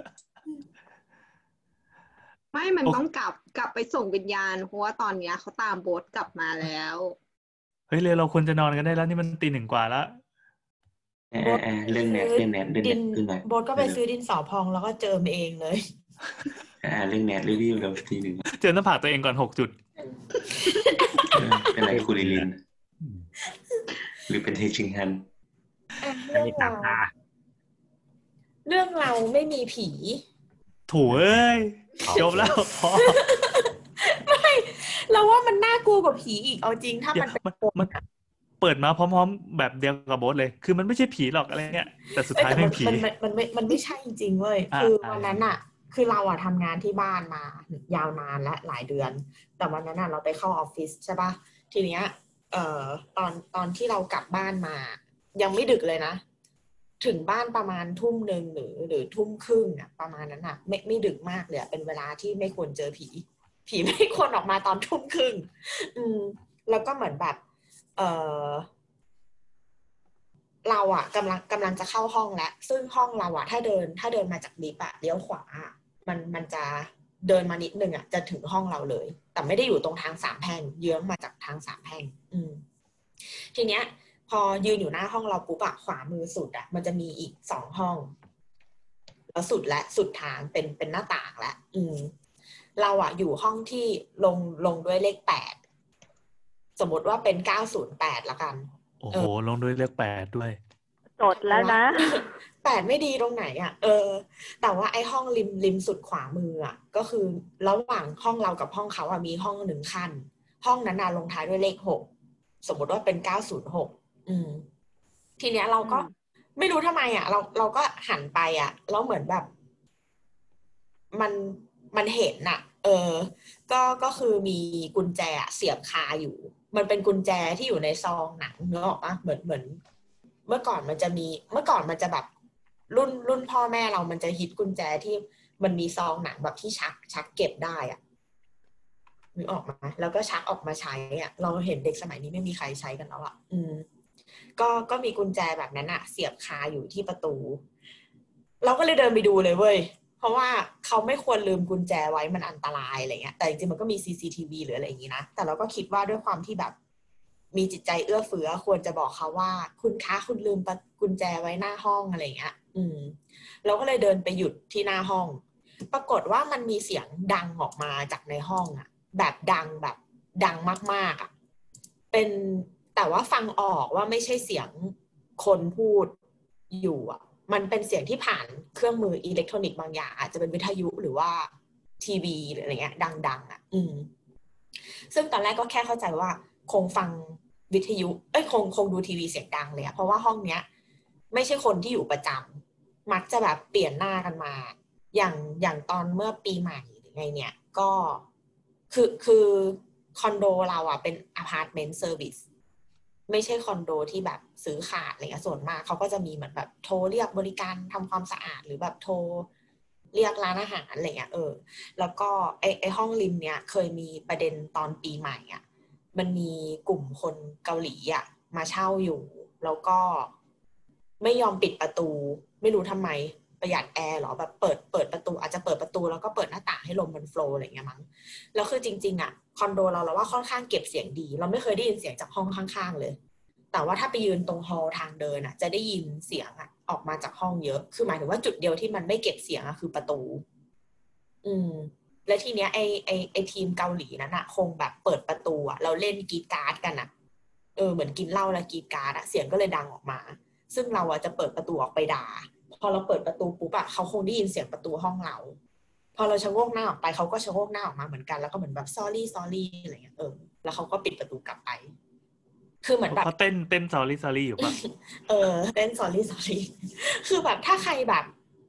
ไม่มันต้องกลับกลับไปส่งวิญญาณเพราะว่าตอนเนี้ยเขาตามโบ๊ทกลับมาแล้วเฮ้ยเร็วเราควรจะนอนกันได้แล้วนี่มันตีหนึ่งกว่าแล้วแอะแอะเรื่องแนทเรื่องแนทเรื่องแนดิทนเรื่องแนทโบทก็ไปซื้อดินสอพองแล้วก็เจิมเองเลยอ่าเรื่องแนทรีวิวเราทีหนึ่งเจอหน้าผากตัวเองก่อนหกจุดเออเป็นไรคุณลิลิน หรือเป็นเทชิงฮันอันนี้ตามตาเรื่องเราไม่มีผีถูเอ้ยจบแล้วพอไม่เราว่ามันน่ากลัวกว่าผีอีกเอาจริงถ้าเดี๋ยมัวนเป็นมันมันเปิดมาพร้อมๆแบบเดียวกับโบ๊ทเลย คือมันไม่ใช่ผีหรอกอะไรเงี้ยแต่สุดเอ้ยท้ายแต่ไม่มันผีมันมันมันไม่มันไม่ใช่จริงๆเว้ยอ่าคืออ่าวันนั้นอะคือเราอะทำงานที่บ้านมายาวนานและหลายเดือน แต่วันนั้นอะเราไปเข้าออฟฟิศใช่ปะทีเนี้ยเอ่อตอนตอนที่เรากลับบ้านมา ยังไม่ดึกเลยนะ ถึงบ้านประมาณทุ่มหนึ่งหรือหรือทุ่มครึ่งอะประมาณนั้นอะไม่ไม่ดึกมากเลยเป็นเวลาที่ไม่ควรเจอผี ผีไม่ควรออกมาตอนทุ่มครึ่งอืมแล้วก็เหมือนแบบ เออเราอะกำลังกำลังจะเข้าห้องแล้วซึ่งห้องเราอะถ้าเดินถ้าเดินมาจากลิฟต์อะเลี้ยวขวามันมันจะเดินมานิดนึงอะจะถึงห้องเราเลย แต่ไม่ได้อยู่ตรงทางสามแพร่งเยื้องมาจากทางสามแพร่งอืมทีเนี้ย พอยืนอยู่หน้าห้องเราปุ๊บอะขวามือสุดอะมันจะมีอีกสองห้องแล้วสุดและสุดทางเป็นเป็นหน้าต่างและอืมเราอะอยู่ห้องที่ลงลงด้วยเลขแปดสมมติว่าเป็นเก้าศูนย์แปดละกันโอ้โหลงด้วยเลขแปดด้วยจดแล้วนะแปดไม่ดีตรงไหนอ่ะเออแต่ว่าไอ้ห้องริมริมสุดขวามืออ่ะก็คือระหว่างห้องเรากับห้องเขาอ่ะมีห้องหนึ่งขั้นห้องนั้นน่ะลงท้ายด้วยเลขหกสมมติว่าเป็นเก้าศูนย์หกอืมทีเนี้ยเราก็ไม่รู้ทำไมอ่ะ เราเราก็หันไปอ่ะแล้วเหมือนแบบ มันมันเห็นน่ะ เออ ก็ก็คือมีกุญแจเสียบคาอยู่ มันเป็นกุญแจที่อยู่ในซองหนังเนอะปะเหมือนเหมือน เมื่อก่อนมันจะมีเมื่อก่อนมันจะแบบรุ่นรุ่นพ่อแม่เรามันจะฮิตกุญแจที่มันมีซองหนังแบบที่ชักชักเก็บได้อะนึกออกมาแล้วก็ชักออกมาใช้อ่ะเราเห็นเด็กสมัยนี้ไม่มีใครใช้กันแล้วอ่ะอืมก็ก็มีกุญแจแบบนั้นอะเสียบคาอยู่ที่ประตู เราก็เลยเดินไปดูเลยเว้ยเพราะว่าเขาไม่ควรลืมกุญแจไว้มันอันตรายอะไรเงี้ยแต่จริงๆมันก็มี ซี ซี ที วี หรืออะไรอย่างงี้นะแต่เราก็คิดว่าด้วยความที่แบบมีจิตใจเอื้อเฟื้อควรจะบอกเขาว่าคุณคะคุณลืมกุญแจไว้หน้าห้องอะไรเงี้ยอืมเราก็เลยเดินไปหยุดที่หน้าห้องปรากฏว่ามันมีเสียงดังออกมาจากในห้องอะแบบดังแบบดังมากๆอะเป็นแต่ว่าฟังออกว่าไม่ใช่เสียงคนพูดอยู่อะมันเป็นเสียงที่ผ่านเครื่องมืออิเล็กทรอนิกส์บางอย่างอาจจะเป็นวิทยุหรือว่าทีวีหรืออะไรเงี้ยดังๆอ่ะอืมซึ่งตอนแรกก็แค่เข้าใจว่าคงฟังวิทยุเอ้ยคงคงดูทีวีเสียงดังเลยอะเพราะว่าห้องเนี้ยไม่ใช่คนที่อยู่ประจำมักจะแบบเปลี่ยนหน้ากันมาอย่างอย่างตอนเมื่อปีใหม่หรือไงเนี่ยก็คือคือคอนโดเราอ่ะเป็นอพาร์ตเมนต์เซอร์วิสไม่ใช่คอนโดที่แบบซื้อขาดอะไรเงี้ยส่วนมากเขาก็จะมีเหมือนแบบโทรเรียกบริการทำความสะอาดหรือแบบโทรเรียกร้านอาหารอะไรเงี้ยเออแล้วก็ไอไอห้องริมเนี้ยเคยมีประเด็นตอนปีใหม่อ่ะมันมีกลุ่มคนเกาหลีอ่ะมาเช่าอยู่แล้วก็ไม่ยอมปิดประตูไม่รู้ทำไมประหยัดแอร์หรอแบบเปิดเปิดประตูอาจจะเปิดประตูแล้วก็เปิดหน้าต่างให้ลมมันโฟลว์อะไรเงี้ยมั้งแล้วคือจริงๆอ่ะคอนโดเราเราว่าค่อนข้างเก็บเสียงดีเราไม่เคยได้ยินเสียงจากห้องข้างๆเลยแต่ว่าถ้าไปยืนตรงฮอลล์ทางเดินอ่ะจะได้ยินเสียงอ่ะออกมาจากห้องเยอะคือหมายถึงว่าจุดเดียวที่มันไม่เก็บเสียงอ่ะคือประตูอืมและทีเนี้ยไอไอไอทีมเกาหลีนั้นอ่ะคงแบบเปิดประตูอ่ะเราเล่นกรีดการ์ดกันอ่ะเออเหมือนกินเหล้าแล้วกรีดการ์ดอ่ะเสียงก็เลยดังออกมาซึ่งเราอ่ะจะเปิดประตูออกไปด่าพอเราเปิดประตูปุ๊บอะเขาคงได้ยินเสียงประตูห้องเราพอเราชะโงกหน้าออกไปเขาก็ชะโงกหน้าออกมาเหมือนกันแล้วก็เหมือนแบบ sorry sorry อะไรเงี้ยเออแล้วเขาก็ปิดประตูกลับไปคือเหมือนแบบเขาเต้นเต้น sorry sorry อยู่ปะเออเต้น sorry sorry คือแบบถ้าใครแบบ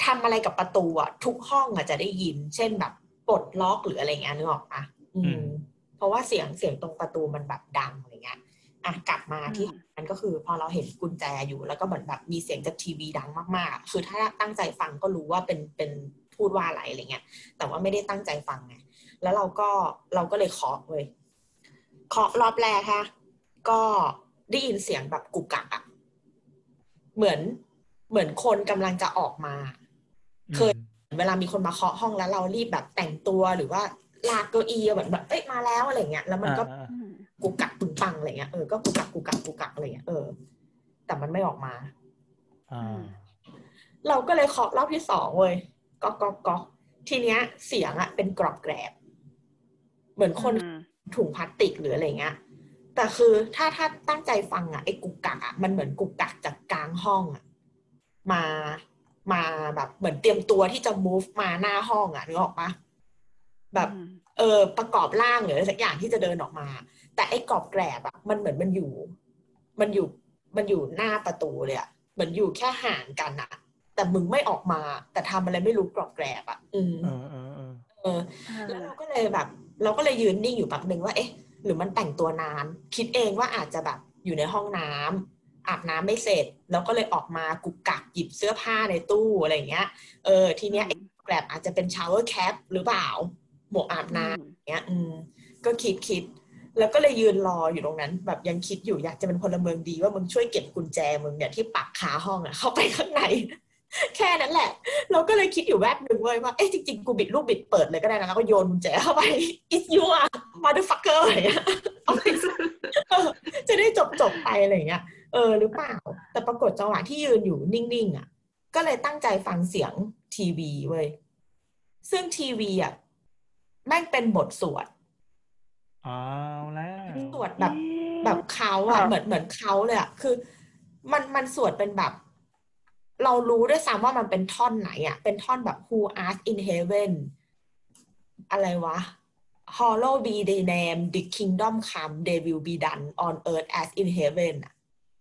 ทำอะไรกับประตูอ่ะทุกห้องอ่ะจะได้ยินเช่นแบบปลดล็อกหรืออะไรเงี้ยนึกออกปะอืมเพราะว่าเสียงเสียงตรงประตูมันแบบดังอะไรเงี้ยอ่ะกลับมาที่มันก็คือพอเราเห็นกุญแจอยู่แล้วก็เหมือนแบบมีเสียงจากทีวีดังมากๆคือถ้าตั้งใจฟังก็รู้ว่าเป็นเป็นพูดว่าอะไรอะไรเงี้ยแต่ว่าไม่ได้ตั้งใจฟังไงแล้วเราก็เราก็เลยเคาะเว้ยเคาะรอบแรกฮะก็ได้ยินเสียงแบบกุกกักอะเหมือนเหมือนคนกำลังจะออกมาเคยเวลามีคนมาเคาะห้องแล้วเรารีบแบบแต่งตัวหรือว่าลากเก้าอี้แบบแบบเอ้ยมาแล้วอะไรเงี้ยแล้วมันก็กุกกักปึงปังอะไรเงี้ยเออก็กุกกักกุกกักกุกกักอะไรเงี้ยเออแต่มันไม่ออกมาเราก็เลยเคาะรอบที่สองเว้ยก๊อกก๊อกก๊อกทีเนี้ยเสียงอะเป็นกรอบแกรบเหมือนคนถุงพลาสติกหรืออะไรเงี้ยแต่คือถ้าถ้าตั้งใจฟังอะไอ้กุกกักอะมันเหมือนกุกกักจากกลางห้องอะมามาแบบเหมือนเตรียมตัวที่จะ move มาหน้าห้องอะนึกออกปะแบบเออประกอบร่างหรืออะไรสักอย่างที่จะเดินออกมาแต่ไอ้กรอบแกรบอะมันเหมือนมันอยู่มันอยู่มันอยู่หน้าประตูเลยอะเหมือนอยู่แค่ห่างกันอะแต่มึงไม่ออกมาแต่ทำอะไรไม่รู้กรอบแกรบอะอืมเออเออเออแล้วเราก็เลยแบบเราก็เลยยืนนิ่งอยู่แป๊บนึงว่าเอ๊ะหรือมันแต่งตัวนานคิดเองว่าอาจจะแบบอยู่ในห้องน้ำอาบน้ำไม่เสร็จแล้วก็เลยออกมากุกกักหยิบเสื้อผ้าในตู้อะไรเงี้ยเออทีเนี้ยแกรบอาจจะเป็นชาวเวอร์แคปหรือเปล่าหมวกอาบน้ำเงี้ยอืมก็คิดคิดแล้วก็เลยยืนรออยู่ตรงนั้นแบบยังคิดอยู่อยากจะเป็นพลเมืองดีว่ามึงช่วยเก็บกุญแจมึงเนี่ยที่ปักคาห้องอ่ะเข้าไปข้างในแค่นั้นแหละเราก็เลยคิดอยู่แวบนึงเว้ยว่าเอ๊ะจริงๆกูบิดลูกบิดเปิดเลยก็ได้นะแล้วก็โยนกุญแจเข้าไป it's you อ่ะ motherfucker อะไรเงี้ยจะได้จบๆไปอะไรเงี้ยเออหรือเปล่าแต่ปรากฏจังหวะที่ยืนอยู่นิ่งๆอ่ะก็เลยตั้งใจฟังเสียงทีวีเว้ยซึ่งทีวีอ่ะแม่งเป็นบทสวดอ๋อแล้วสวดแบบแบบเขาอ่ะเหมือนเหมือนเขาเลยอ่ะคือมันมันสวดเป็นแบบเรารู้ด้วยซ้ำว่ามันเป็นท่อนไหนอ่ะเป็นท่อนแบบ Who art in heaven อะไรวะ Hollow be thy name the kingdom come they will be done on earth as in heaven อ่ะ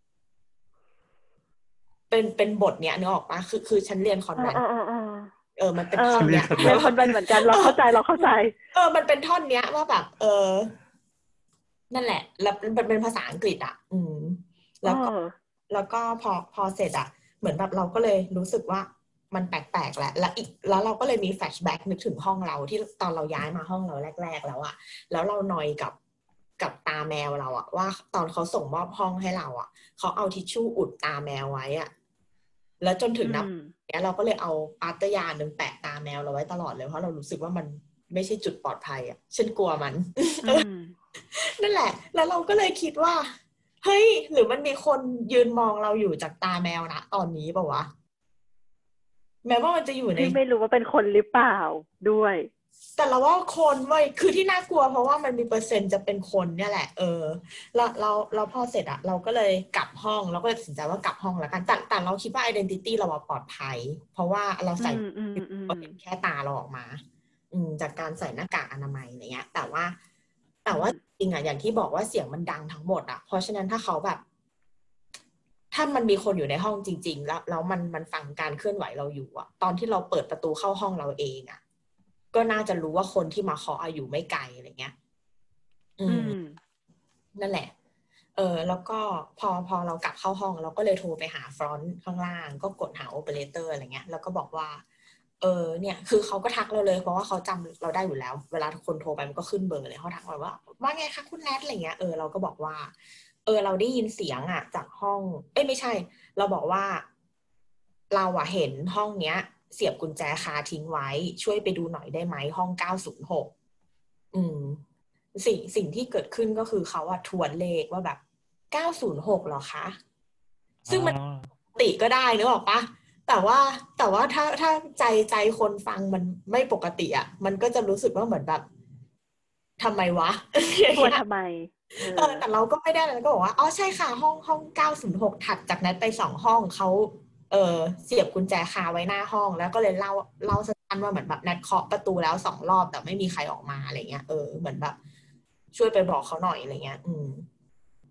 เป็นเป็นบทเนี้ยนึกออกปะคือคือฉันเรียนคอนแวนต์เออมันเป็นท่อนเนี้ยเรียนคอนแวนต์เหมือนกันเราเข้าใจเราเข้าใจเออมันเป็นท่อนเนี้ยว่าแบบเออนั่นแหละแล้วมันเป็นภาษาอังกฤษอ่ะอืมแล้วก็แล้วก็พอพอเสร็จอ่ะเหมือนแบบเราก็เลยรู้สึกว่ามันแปลกๆแหละแล้วอีกแล้วเราก็เลยมีแฟลชแบ็กนึกถึงห้องเราที่ตอนเราย้ายมาห้องเราแรกๆแล้วอ่ะแล้วเรานอยกับกับตาแมวเราอ่ะว่าตอนเขาส่งมอบห้องให้เราอ่ะเขาเอาทิชชู่อุดตาแมวไว้อ่ะแล้วจนถึงนับเนี้ยเราก็เลยเอาปาเตอร์ยาหนึ่งแปะตาแมวเราไว้ตลอดเลยเพราะเรารู้สึกว่ามันไม่ใช่จุดปลอดภัยอ่ะฉันกลัวมันนั่นแหละแล้วเราก็เลยคิดว่าเฮ้ยหรือมันมีคนยืนมองเราอยู่จากตาแมวนะตอนนี้ป่าวะแม้ว่ามันจะอยู่ในไม่รู้ว่าเป็นคนหรือเปล่าด้วยแต่เราว่าคนเว้ยคือที่น่ากลัวเพราะว่ามันมีเปอร์เซ็นต์จะเป็นคนเนี่ยแหละเออแล้วเราเราพอเสร็จอะเราก็เลยกลับห้องเราก็เลยตัดสินใจว่ากลับห้องแล้วกันแต่แต่เราคิดว่า identity เราปลอดภัยเพราะว่าเราใส่เห็นแค่ตาเราออกมาอืมจากการใส่หน้ากากอนามัยอะไรเงี้ยแต่ว่าแต่ว่าจริงอะอย่างที่บอกว่าเสียงมันดังทั้งหมดอะเพราะฉะนั้นถ้าเขาแบบถ้ามันมีคนอยู่ในห้องจริงๆแล้วแล้วมันมันฟังการเคลื่อนไหวเราอยู่อะตอนที่เราเปิดประตูเข้าห้องเราเองอะก็น่าจะรู้ว่าคนที่มาเคาะอยู่ไม่ไกลอะไรเงี้ยอืมนั่นแหละเออแล้วก็พอพอเรากลับเข้าห้องเราก็เลยโทรไปหาฟรอนต์ข้างล่างก็กดหาโอเปอเรเตอร์อะไรเงี้ยแล้วก็บอกว่าเออเนี่ยคือเขาก็ทักเราเลยเพราะว่าเขาจำเราได้อยู่แล้วเวลาคนโทรไปมันก็ขึ้นเบอร์เลยเขาทักเราว่าว่าไงคะคุณแนทอะไรเงี้ยเออเราก็บอกว่าเออเราได้ยินเสียงอ่ะจากห้องเอ้ยไม่ใช่เราบอกว่าเราอ่ะเห็นห้องเนี้ยเสียบกุญแจคาทิ้งไว้ช่วยไปดูหน่อยได้ไหมห้องเก้าศูนย์หกอืมสิ่งสิ่งที่เกิดขึ้นก็คือเขาอะทวนเลขว่าแบบเก้าศูนย์หกเหรอคะซึ่งมันปกติก็ได้นึกออกปะแต่ว่าแต่ว่าถ้าถ้าใจใจคนฟังมันไม่ปกติอะมันก็จะรู้สึกว่าเหมือนแบบทำไมวะทวนทำไมเออแต่เราก็ไม่ได้แล้วก็บอกว่าอ๋อใช่ค่ะห้องห้องเก้าศูนย์หกถัดจากนั้นไปสองห้องเขาเออเสียบกุญแจคาไว้หน้าห้องแล้วก็เลยเล่าเล่าสั้นๆว่าเหมือนแบบนัดเคาะประตูแล้วสองรอบแต่ไม่มีใครออกมาอะไรเงี้ยเออเหมือนแบบช่วยไปบอกเขาหน่อยอะไรเงี้ยอืม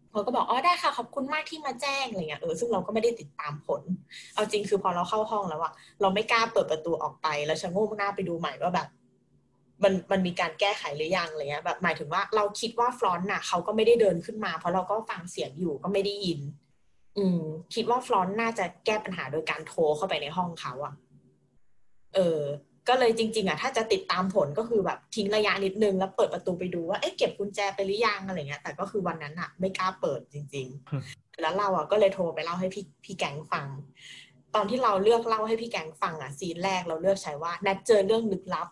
เขาก็บอกอ๋อได้ค่ะขอบคุณมากที่มาแจ้งอะไรเงี้ยเออซึ่งเราก็ไม่ได้ติดตามผลเอาจริงคือพอเราเข้าห้องแล้วอะเราไม่กล้าเปิดประตูออกไปแล้วชะโงกหน้าไปดูใหม่ว่าแบบมันมันมีการแก้ไขหรือยังอะไรเงี้ยแบบหมายถึงว่าเราคิดว่าฟรอนต์น่ะเขาก็ไม่ได้เดินขึ้นมาเพราะเราก็ฟังเสียงอยู่ก็ไม่ได้ยินอืมคิดว่าฟรอนต์น่าจะแก้ปัญหาโดยการโทรเข้าไปในห้องเขาอะเออก็เลยจริงๆอะถ้าจะติดตามผลก็คือแบบทิ้งระยะนิดนึงแล้วเปิดประตูไปดูว่าเอ๊ะเก็บกุญแจไปหรือยังอะไรเงี้ยแต่ก็คือวันนั้นอะไม่กล้าเปิดจริงๆแล้วเราอะก็เลยโทรไปเล่าให้พี่พี่แก๊งฟังตอนที่เราเลือกเล่าให้พี่แก๊งฟังอะซีนแรกเราเลือกใช้ว่านัดเจอเรื่องลึกลับ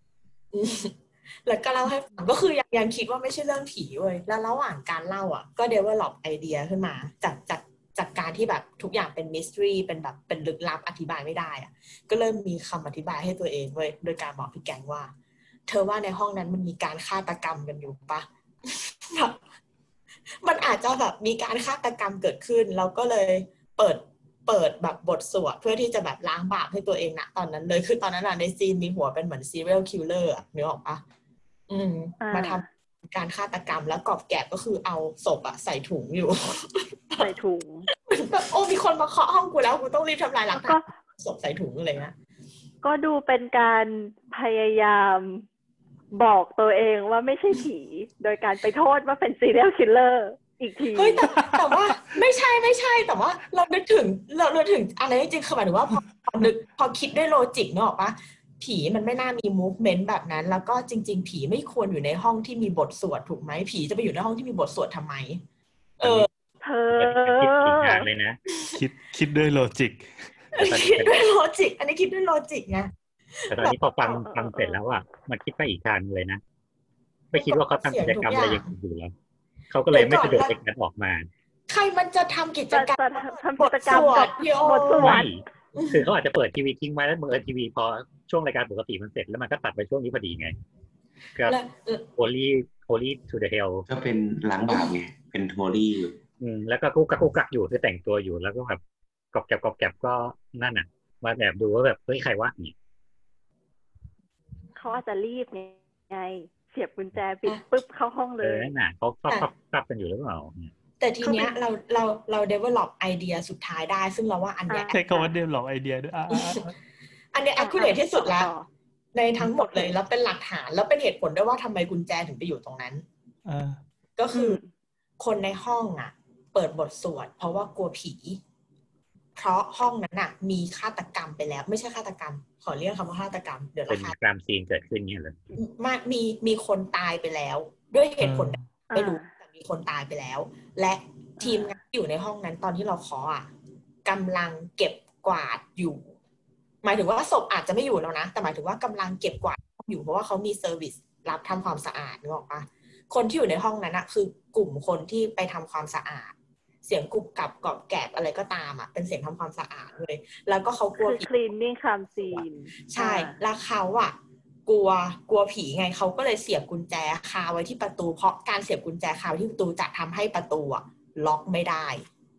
แล้วก็เล่าให้ฟังก็คือยังยังคิดว่าไม่ใช่เรื่องผีเว้ยแล้วระหว่างการเล่าอ่ะก็ develop ไอเดียขึ้นมาจากจากจากการที่แบบทุกอย่างเป็น mystery เป็นแบบเป็นลึกลับอธิบายไม่ได้อ่ะก็เริ่มมีคำอธิบายให้ตัวเองเว้ยโดยการบอกพี่แกงว่าเธอว่าในห้องนั้นมันมีการฆาตกรรมกันอยู่ปะ แบบมันอาจจะแบบมีการฆาตกรรมเกิดขึ้นแล้วก็เลยเปิดเปิดแบบบทสวดเพื่อที่จะแบบล้างบาปให้ตัวเองนะตอนนั้นเลยคือตอนนั้นในซีนมีหัวเป็นเหมือน serial killer อ่ะนึกออกปะอืมมาทำการฆาตกรรมแล้วกอบแกะก็คือเอาศพอะใส่ถุงอยู่ใส่ถุงแบบโอ้มีคนมาเคาะห้องกูแล้วกูต้องรีบทำลายหลักฐานศพใส่ถุงอะไรเงี้ยก็ดูเป็นการพยายามบอกตัวเองว่าไม่ใช่ผีโดยการไปโทษว่าเป็น serial killer อีกทีเฮ้ยแต่แต่ว่าไม่ใช่ไม่ใช่แต่ว่าเรานึกถึงเราเราถึงอะไรจริงๆคือหมายถึงว่าพอพอนึกพอคิดด้วยโลจิกเนอะปะผีมันไม่น่ามี movement แบบนั้นแล้วก็จริงๆผีไม่ควรอยู่ในห้องที่มีบทสวดถูกไหมผีจะไปอยู่ในห้องที่มีบทสวดทำไมเออเธอคิดผิดอย่างเลยนะคิดคิดด้วยโลจิกคิดด้วยโลจิกอันนี้คิดด้วยโลจิกไงแต่ตอนนี้พอฟังฟังเสร็จแล้วอ่ะมันคิดไปอีกทางเลยนะไม่คิดว่าเขาทำกิจกรรมอะไรอย่างอื่นอยู่แล้วเขาก็เลยไม่สะดวกในการออกมาใครมันจะทำกิจกรรมทำกิจกรรมกับบทสวดคือเขาอาจจะเปิดทีวีทิ้งไว้แล้วเมื่อทีวีพอช่วงรายการปกติมันเสร็จแล้วมันก็ตัดไปช่วงนี้พอดีไงครับ Holy Holy to the Hell ก็เป็นล้างบาปไงเป็น Holy อยู่อืมแล้วก็กุ๊กกักกุ๊กกักอยู่คือแต่งตัวอยู่แล้วก็แบบกอบแกบกอบแกบก็นั่นน่ะมาแบบดูว่าแบบเฮ้ยใครวะนี่เขาอาจจะรีบไงเสียบกุญแจปิดปึ๊บเข้าห้องเลยเออน่ะเขาเขาเขาตับกันอยู่หรือเปล่าแต่ทีเนี้ยเราเราเรา develop ไอเดียสุดท้ายได้ซึ่งเราว่าอันเนี้ยใช้คำว่า develop ไอเดียด้วยอันเนี้ย accurate ที่สุดแล้วในทั้งหมดเลยแล้วเป็นหลักฐานแล้วเป็นเหตุผลด้วยว่าทำไมกุญแจถึงไปอยู่ตรงนั้นก็คือคนในห้องอ่ะเปิดบทสวดเพราะว่ากลัวผีเพราะห้องนั้นน่ะมีฆาตกรรมไปแล้วไม่ใช่ฆาตกรรมขอเรียกคำว่าฆาตกรรมเดี๋ยวเป็นกรามซีนเกิดขึ้นเนี่ยเลยมามีมีคนตายไปแล้วด้วยเหตุผลไม่รู้แต่มีคนตายไปแล้วและทีมงานอยู่ในห้องนั้นตอนที่เราขออ่ะกำลังเก็บกวาดอยู่หมายถึงว่าศพอาจจะไม่อยู่แล้วนะแต่หมายถึงว่ากำลังเก็บกวาดอยู่เพราะว่าเขามีเซอร์วิสรับทำความสะอาดนึกออกปะคนที่อยู่ในห้องนั้นอะคือกลุ่มคนที่ไปทำความสะอาดเสียงกุบกับกอบแกบอะไรก็ตามอ่ะเป็นเสียงทำความสะอาดเลยแล้วก็เขากลัวผี cleaning crime scene ใช่แล้วเขาอ่ะกลัวกลัวผีไงเขาก็เลยเสียบกุญแจคาไว้ที่ประตูเพราะการเสียบกุญแจคาไว้ที่ประตูจะทำให้ประตูอ่ะล็อกไม่ได้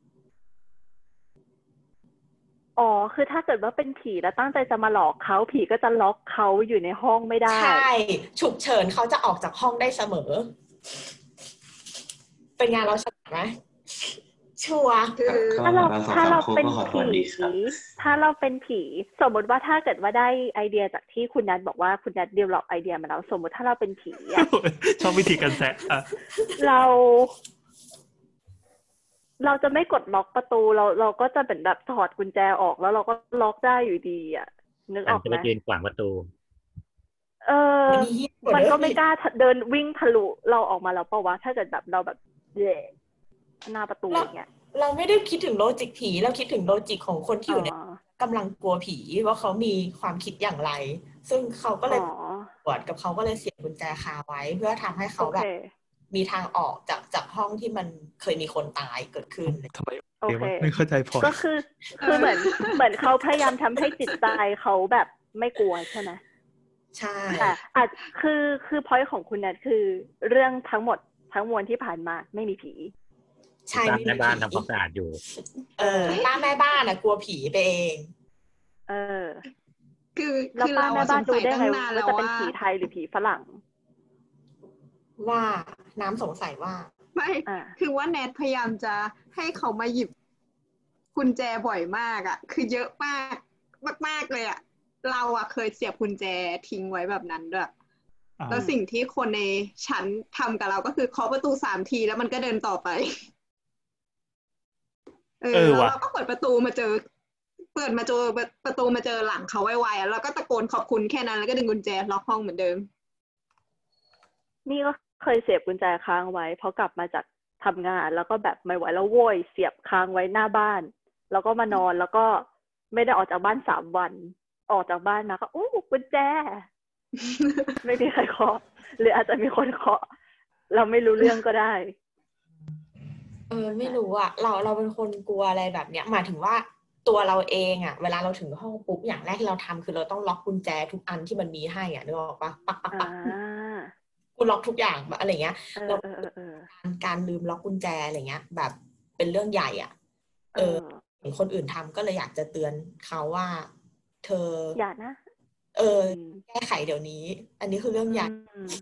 อ๋อคือถ้าเกิดว่าเป็นผีแล้วตั้งใจจะมาหลอกเขาผีก็จะล็อกเขาอยู่ในห้องไม่ได้ใช่ฉุกเฉินเขาจะออกจากห้องได้เสมอเป็นงานเราฉลาดไหมชัวร์ถ้าเราถ้าเราเป็นผีถ้าเราเป็นผีสมมติว่าถ้าเกิดว่าได้ไอเดียจากที่คุณนัทบอกว่าคุณนัทเดเวลลอปไอเดียมาแล้วสมมติถ้าเราเป็นผีอ่ะชอบวิธีการแซะอ่ะเราเราจะไม่กดล็อกประตูเราเราก็จะเป็นแบบถอดกุญแจออกแล้วเราก็ล็อกได้อยู่ดีอ่ะนึกออกไหมจะไปยืนขวางประตูเออมันก็ไม่กล้าเดินวิ่งทะลุเราออกมาแล้วเปล่าวะถ้าเกิดแบบเราแบบเย่หน้าประตูอย่างเงี้ยเราไม่ได้คิดถึงโลจิกผีเราคิดถึงโลจิกของคนที่อยู่ในกำลังกลัวผีว่าเขามีความคิดอย่างไรซึ่งเขาก็เลยปวดกับเขาก็เลยเสียบกุญแจคาไว้เพื่อทำให้เขาแบบมีทางออกจากจากห้องที่มันเคยมีคนตายเกิดขึ้นทำไมโอเคไม่เข้าใจพอก็คือคือเหมือนเหมือนเขาพยายามทำให้จิตใจเขาแบบไม่กลัวใช่ไหมใช่แต่อาจคือคือพอยต์ของคุณนัทคือเรื่องทั้งหมดทั้งมวลที่ผ่านมาไม่มีผีใช่แม่บ้านทำความสะอาดอยู่เออป้าแม่บ้านน่ะกลัวผีไปเองเออคือแล้วป้าแม่บ้านดูได้ไงว่าจะเป็นผีไทยหรือผีฝรั่งว่าน้ำสงสัยว่าไม่อ่าคือว่าแนทพยายามจะให้เขามาหยิบกุญแจบ่อยมากอ่ะ คือเยอะมากมากๆเลยอ่ะ เราอ่ะเคยเสียบกุญแจทิ้งไว้แบบนั้นด้วยอ่าแล้วสิ่งที่คนในชั้นทำกับเราก็คือเคาะประตูสามทีแล้วมันก็เดินต่อไป เอเอออแล้วว่ะเราก็เปิดประตูมาเจอ เปิดมาเจอประตูมาเจอหลังเขาไวๆอ่ะแล้วก็ตะโกนขอบคุณแค่นั้นแล้วก็ดึงกุญแจล็อกห้องเหมือนเดิมนี่ก็เคยเสียบกุญแจค้างไว้เพราะกลับมาจากทำงานแล้วก็แบบไม่ไหวแล้วโว้ยเสียบค้างไว้หน้าบ้าน แล้วก็มานอนแล้วก็ไม่ได้ออกจากบ้านสามวัน ออกจากบ้านมาก็อู้กุญแจ ไม่มีใครเคาะหรืออาจจะมีคนเคาะ เราไม่รู้เรื่องก็ได้เออไม่รู้อะเราเราเป็นคนกลัวอะไรแบบเนี้ยหมายถึงว่าตัวเราเองอะเวลาเราถึงห้องปุ๊บอย่างแรกที่เราทำคือเราต้องล็อกกุญแจทุกอันที่มันมีให้อะนึกออกปะปักปักอ่าปักกูล็อกทุกอย่างแบบอะไรเงี้ยเอเราอเออเออเออการการลืมล็อกกุญแจอะไรเงี้ย แบบเป็นเรื่องใหญ่อะเอเอออเห็นคนอื่นทำก็เลยอยากจะเตือนเขาว่า เธออย่านะเอออืมแก้ไขเดี๋ยวนี้ อันนี้คือเรื่องใหญ่อืม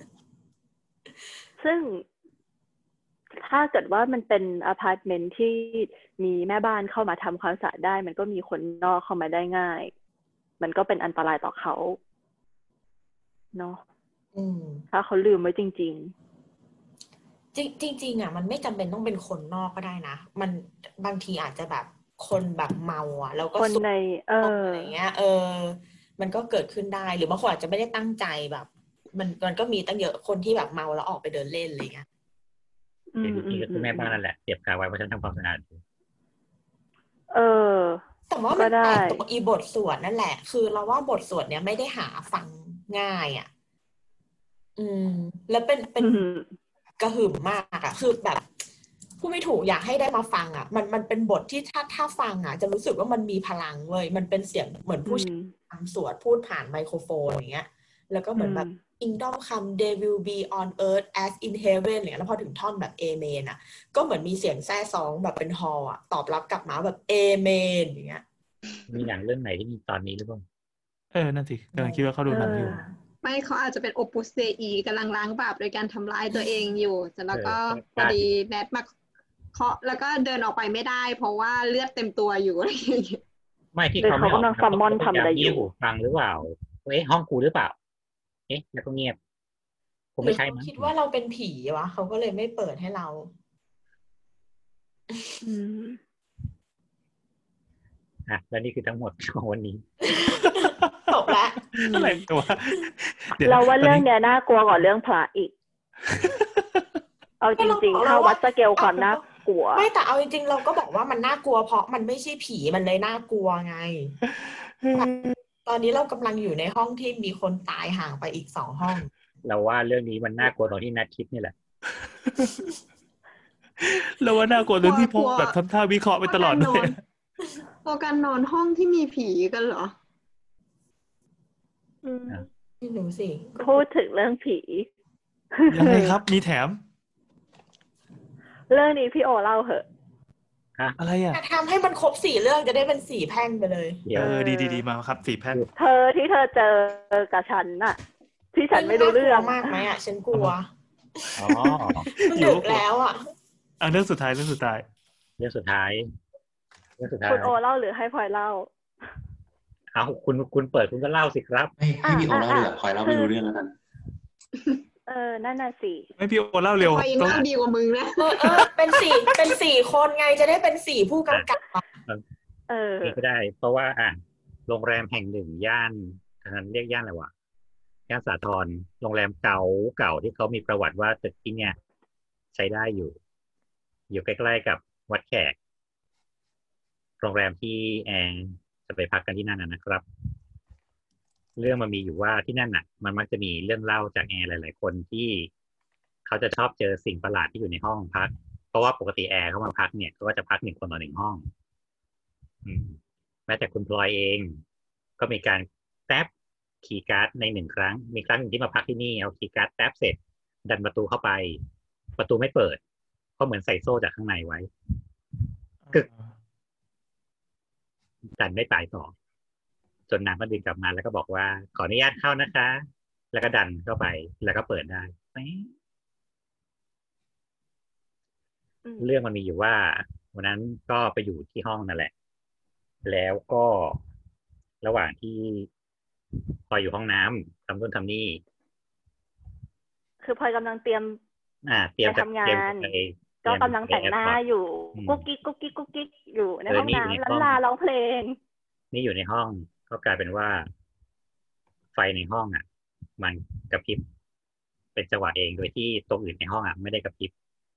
ซึ่งถ้าเกิดว่ามันเป็นอพาร์ตเมนต์ที่มีแม่บ้านเข้ามาทำความสะอาดได้ มันก็มีคนนอกเข้ามาได้ง่าย มันก็เป็นอันตรายต่อเขาเนาะอืมถ้าเขาลืมไว้จริงจริงจริงๆอ่ะมันไม่จำเป็นต้องเป็นคนนอกก็ได้นะ มันบางทีอาจจะแบบคนแบบเมาอ่ะ แล้วๆก็คนสูบใน เอออะไรเงี้ย เออ มันก็เกิดขึ้นได้ หรือบางคนอาจจะไม่ได้ตั้งใจแบบ มันมันก็มีตั้งเยอะคนที่แบบเมาแล้วออกไปเดินเล่นอะไรเงี้ยอืเดี๋ยวมวิอืธีมก็อืคือมแม่บ้านนั่นแหละเสียบคาไว้เพราะฉันทำความสะอาดอยู่เออแต่ว่าก็มันได้แปลกตรงอีบทสวดนั่นแหละ คือเราว่าบทสวดเนี้ยไม่ได้หาฟังง่ายอ่ะ อืม แล้วเป็นเป็นอืมกระหึ่มมากอ่ะ คือแบบผู้ไม่ถูกอยากให้ได้มาฟังอ่ะ มันมันเป็นบทที่ถ้าถ้าฟังอ่ะ จะรู้สึกว่ามันมีพลังเว้ย มันเป็นเสียงเหมือนอืผู้มทำสวดพูดผ่านไมโครโฟนอย่างเงี้ย แล้วก็เหมือนแบบอืม kingdom come they will be on earth as in heaven อะไรเงี้ยแล้วพอถึงท่อนแบบ amen อ่ะ ก็เหมือนมีเสียงแซ่ซองแบบเป็นฮอลอ่ะ ตอบรับกลับมาแบบ amen อย่างเงี้ยมีหนังเรื่องไหนที่มีตอนนี้หรือเปล่าเออ นั่นสิกำลังคิดว่าเขาเอดูหนังอยู่อไม่เขาอาจจะเป็นโอปุสเดอีกำลังล้างบาปโดยการทำร้ายตัวเองอยู่แต่แล้วก็เออพอดีแนทมาเคาะแล้วก็เดินออกไปไม่ได้ เพราะว่าเลือดเต็มตัวอยู่อะไรอย่างเงี้ยไม่ที่หรือเขาเขาไม่ออกกำลังมาซัมมอนเพราะทำอะไรพยายามอเงียบยู่หูฟังหรือเปล่าเอ๊ะห้องกูหรือเปล่า เอ๊ะแล้วก็เงียบผมหรืไม่อใช่เขามั้งคิดว่าเราเป็นผีวะเขาก็เลยไม่เปิดให้เราอืมอ่ะแล้วนี่คือทั้งหมดของวันนี้จบแล้วอะไรตัวะเดี๋ยวเรานะว่าตอนเรื่องนี้เนี้ยน่ากลัวกว่าเรื่องพระอีก เอาจก็เราริงบอกๆแล้ถ้าว วัว่าดสเกลความน่ากลัวไม่แต่เอาจริงๆเราก็บอกว่ามันน่ากลัวเพราะมันไม่ใช่ผีมันเลยน่ากลัวไง ตอนนี้เรากำลังอยู่ในห้องที่มีคนตายห่างไปอีกสองห้องเราว่าเรื่องนี้มันน่ากลัวตอนที่นัดคิดนี่แหละเราว่าน่ากลัวตรงที่พกลักวแบบทำท่าวิเคราะห์ไปตลอดกเลลัวย การนอนกลัวการนอนห้องที่มีผีกันเหรออืมอ่ะไม่รู้สิพูดถึงเรื่องผียังไงครับ มีแถมเรื่องนี้พี่โอเล่าเหอะอะไรอ่ะทำให้มันครบสี่เรื่องจะได้เป็นสี่แพร่งไปเลยเดี๋ยวเออ ดีดีดีมาครับสี่แผ่นเธอที่เธอเจอกับฉันน่ะ ที่ฉันไม่รู้เรื่องน่ากลัวมากไหมอ่ะ ฉันกลัวอ๋อมันดึกแล้วอ่ะอ่ะเรื่องสุดท้ายเรื่องสุดท้ายเรื่องสุดท้ายเรื่องสุดท้ายคุณโอเล่าหรือให้พลอยเล่าเอาคุณคุณเปิดคุณก็เล่าสิครับให้ให้พี่โอเล่าอ่ะดีกว่าพลอยเล่าไม่รู้เรื่องแล้วกันเออ นั่นน่ะสิไม่พี่โอเล่าเร็วพลอยยังต้องเล่าดีกว่ามึงนะเออเออเป็นสี่เป็นสี่คนไงจะได้เป็นสี่ผู้กำกับอะเออนี่ก็ได้ เพราะว่าอ่ะโรงแรมแห่งหนึ่งย่านทางนั้นเรียกย่านอะไรวะย่านสาทรโรงแรมเก่าเก่าที่เขามีประวัติว่าตึกที่เนี่ยใช้ได้อยู่ อยู่ใกล้ๆกับวัดแขก โรงแรมที่แอนจะไปพักกันที่นั่นนะนะครับ เรื่องมันมีอยู่ว่าที่นั่นน่ะ มันมักจะมีเรื่องเล่าจากแอร์หลายๆคนที่เขาจะชอบเจอสิ่งประหลาดที่อยู่ในห้องพัก เพราะว่าปกติแอร์เขามาพักเนี่ยเขาก็จะพักหนึ่งคนต่อหนึ่งห้อง อืมแม้แต่คุณพลอยเอง ก็มีการแท็บคีย์การ์ดในหนึ่งครั้ง มีครั้งหนึ่งที่มาพักที่นี่เอาคีย์การ์ดแท็บเสร็จ ดันประตูเข้าไป ประตูไม่เปิดเพราะเหมือนใส่โซ่จากข้างในไว้ กึก ดันไม่ตายต่อ จนนางก็ดึงกลับมาแล้วก็บอกว่าขออนุญาตเข้านะคะ แล้วก็ดันเข้าไปแล้วก็เปิดได้เรื่องมันมีอยู่ว่าวันนั้นก็ไปอยู่ที่ห้องนั่นแหละแล้วก็ระหว่างที่พออยู่ห้องน้ำทำนู่นทำนี่คือพลอยกำลังเตรียมอ่าเตรียมไปทำงานเตรียมไปก็กำลังแต่งหน้าอยู่อืมกุ๊กกิ๊กกุ๊กกิ๊กกุ๊กกิ๊กอยู่ในเออห้องนี่อยู่ในน้ำห้ล้าองนลาร้องเพลงนี่อยู่ในห้องก็กลายเป็นว่า ไฟในห้องอ่ะ มันกระพริบเป็นจังหวะเองโดยที่ตรงอื่นในห้องอ่ะไม่ได้กระพริบ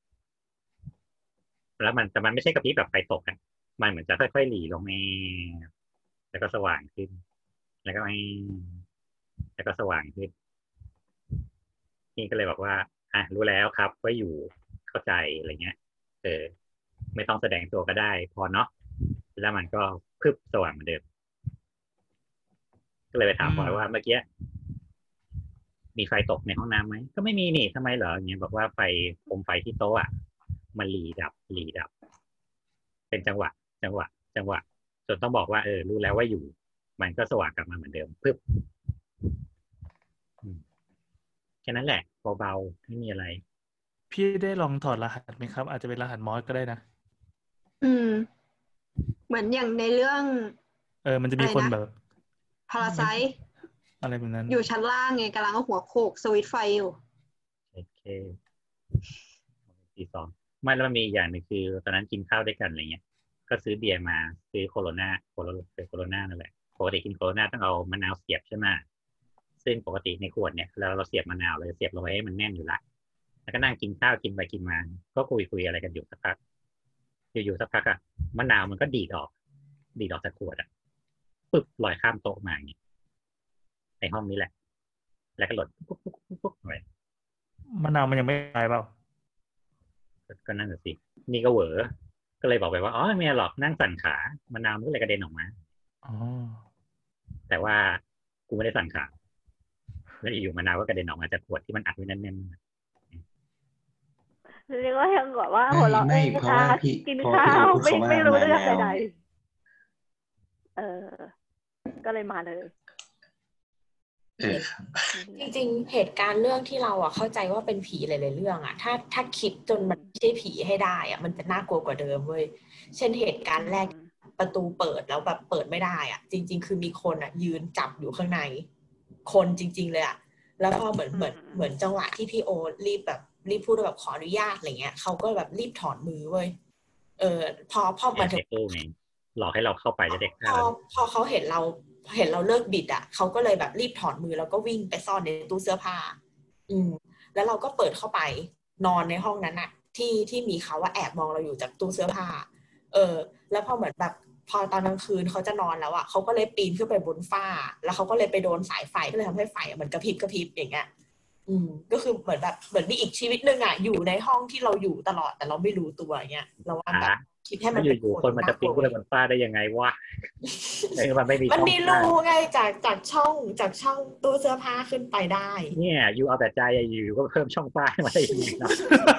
แล้วมันแต่มันไม่ใช่กระพริบแบบไฟตกอ่ะมันเหมือนจะค่อยๆหลีลงแม่แล้วก็สว่างขึ้น แล้วก็แม่แล้วก็สว่างขึ้นนี่ก็เลยบอกว่าอ่ะรู้แล้วครับว่าอยู่เข้าใจอะไรเงี้ยเออไม่ต้องแสดงตัวก็ได้พอเนาะแล้วมันก็พึบสว่างเหมือนเดิมก็เลยไปถามพลอยว่าเมื่อกี้มีไฟตกในห้องน้ำไหมก็ไม่มีนี่ทำไมเหรออย่างเงี้ยบอกว่าไฟโคมไฟที่โต๊ะอ่ะมันหลีดับหลีดับเป็นจังหวะ จังหวะ จังหวะจนต้องบอกว่าเออรู้แล้วว่าอยู่มันก็สว่างกลับมาเหมือนเดิมปึ๊บแค่นั้นแหละเบาๆไม่มีอะไรพี่ได้ลองถอดรหัสไหมครับอาจจะเป็นรหัสมอสก็ได้นะอืมเหมือนอย่างในเรื่องเออมันจะมีคนแบบพาราไซต์อะไรแบบนั้นอยู่ชั้นล่างไงกำลังเอาหัวโขกสวิตช์ไฟอยู่โอเคตีสองไม่แล้วมันมีอย่างหนึ่งคือตอนนั้นกินข้าวด้วยกันอะไรเงี้ยก็ซื้อเบียร์มาซื้อโคโรนาโคโรโคโรนานั่นแหละปกติกินโคโรนาต้องเอามะนาวเสียบใช่ไหมซึ่งปกติในขวดเนี่ยเราเราเสียบมะนาวเราจะเสียบลงไปให้มันแน่นอยู่ละแล้วก็นั่งกินข้าวกินไปกินมาก็คุยคุยอะไรกันอยู่สักพักอยู่ๆสักพักอะมะนาวมันก็ดีดออกดีดออกจากขวดอะปึ๊บลอยข้ามโต๊ะมาอย่างเงี้ยในห้องนี้แหละแล้วก็หล่นปุ๊บปุ๊บปุ๊บปุ๊บไปมะนาวมันยังไม่ตายเปล่าก็นั่นแหละสินี่ก็เหวอก็เลยบอกไปว่าอ๋อไม่หรอกนั่งสั่นขามะนาวมันก็เลยกระเด็นออกมาอ๋อแต่ว่ากูไม่ได้สั่นขาแล้วอยู่มะนาวก็กระเด็นออกมาจากขวดที่มันอัดไว้แน่นๆเรียกว่ายังแบบว่าหัวเราะไม่เพราะว่าพี่กินข้าวไม่ไม่รู้เรื่องใดๆเออก็เลยมาเลยจริงๆเหตุการณ์เรื่องที่เราอ่ะเข้าใจว่าเป็นผีหลายๆเรื่องอ่ะถ้าถ้าคิดจนมันไม่ใช่ผีให้ได้อ่ะมันจะน่ากลัวกว่าเดิมเว้ยเช่นเหตุการณ์แรกประตูเปิดแล้วแบบเปิดไม่ได้อ่ะจริงๆคือมีคนอ่ะยืนจับอยู่ข้างในคนจริงๆเลยอ่ะแล้วพอเหมือนเหมือนเหมือนจังหวะที่พี่โอรีบแบบรีบพูดแบบขออนุญาตอะไรเงี้ยเขาก็แบบรีบถอนมือเว้ยเออพอพอมาถึงหลอกให้เราเข้าไปจะเด็กพอพอเขาเห็นเราเห็นเราเลิกบิดอ่ะเขาก็เลยแบบรีบถอนมือแล้วก็วิ่งไปซ่อนในตู้เสื้อผ้าอืมแล้วเราก็เปิดเข้าไปนอนในห้องนั้นอ่ะที่ที่มีเขาว่าแอบมองเราอยู่จากตู้เสื้อผ้าเออแล้วพอเหมือนแบบพอตอนกลางคืนเขาจะนอนแล้วอ่ะเขาก็เลยปีนขึ้นไปบนฝ้าแล้วเขาก็เลยไปโดนสายไฟก็เลยทำให้ไฟเหมือนกระพริบกระพริบอย่างเงี้ยอืมก็คือเหมือนแบบเหมือนมีอีกชีวิตนึงอ่ะอยู่ในห้องที่เราอยู่ตลอดแต่เราไม่รู้ตัวเงี้ยเราว่าแบบคิดให้มันเป็นคนคนมันจะปีนขึ้นไปบนฝ้าได้ยังไงวะมันไม่มีมันมีรูไงจากจากช่องจากช่องตู้เสื้อผ้าขึ้นไปได้เนี่ยอยู่เอาแต่ใจอยู่ก็เพิ่มช่องฝ้ามาได้ยังไงนะ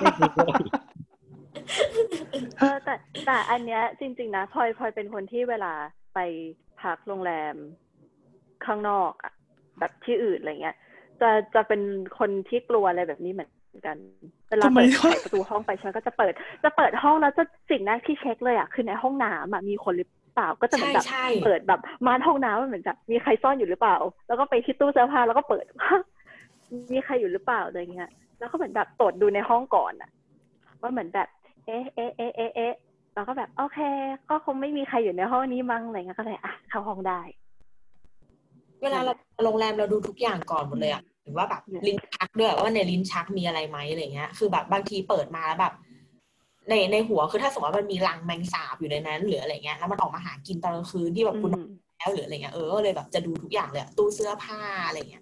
เออแต่แต่อันเนี้ยจริงๆนะพลอยพลอยเป็นคนที่เวลาไปพักโรงแรมข้างนอกอ่ะแบบที่อื่นอะไรเงี้ยจะจะเป็นคนที่กลัวอะไรแบบนี้เหมือนกันเวลาเปิดประตูห้องไปฉันก็จะเปิดจะเปิดห้องแล้วจะสิ่งแรกที่เช็คเลยอ่ะคือในห้องน้ำอ่ะมีคนหรือเปล่าก็จะเหมือนแบบเปิดแบบม่านห้องน้ำมันเหมือนแบบมีใครซ่อนอยู่หรือเปล่าแล้วก็ไปที่ตู้เสื้อผ้าแล้วก็เปิดมีใครอยู่หรือเปล่าอะไรเงี้ยแล้วก็เหมือนแบบตรวจดูในห้องก่อนอ่ะว่าเหมือนแบบเอ๊ะเอ๊ะเอ๊ะเอ๊ะเอ๊ะเราก็แบบโอเคก็คงไม่มีใครอยู่ในห้องนี้มั้งอะไรเงี้ยก็เลยอ่ะเข้าห้องได้เวลาเราโรงแรมเราดูทุกอย่างก่อนหมดเลยอ่ะหรือว่าแบบลิ้นชักด้วยว่าในลิ้นชักมีอะไรไหมอะไรเงี้ยคือแบบบางทีเปิดมาแล้วแบบในในหัวคือถ้าสมมติว่ามันมีรังแมงสาบอยู่ในนั้นหรืออะไรเงี้ยแล้วมันออกมาหากินตอนกลางคืนที่แบบคุณแล้วหรืออะไรเงี้ยเออก็เลยแบบจะดูทุกอย่างเลยตู้เสื้อผ้าอะไรเงี้ย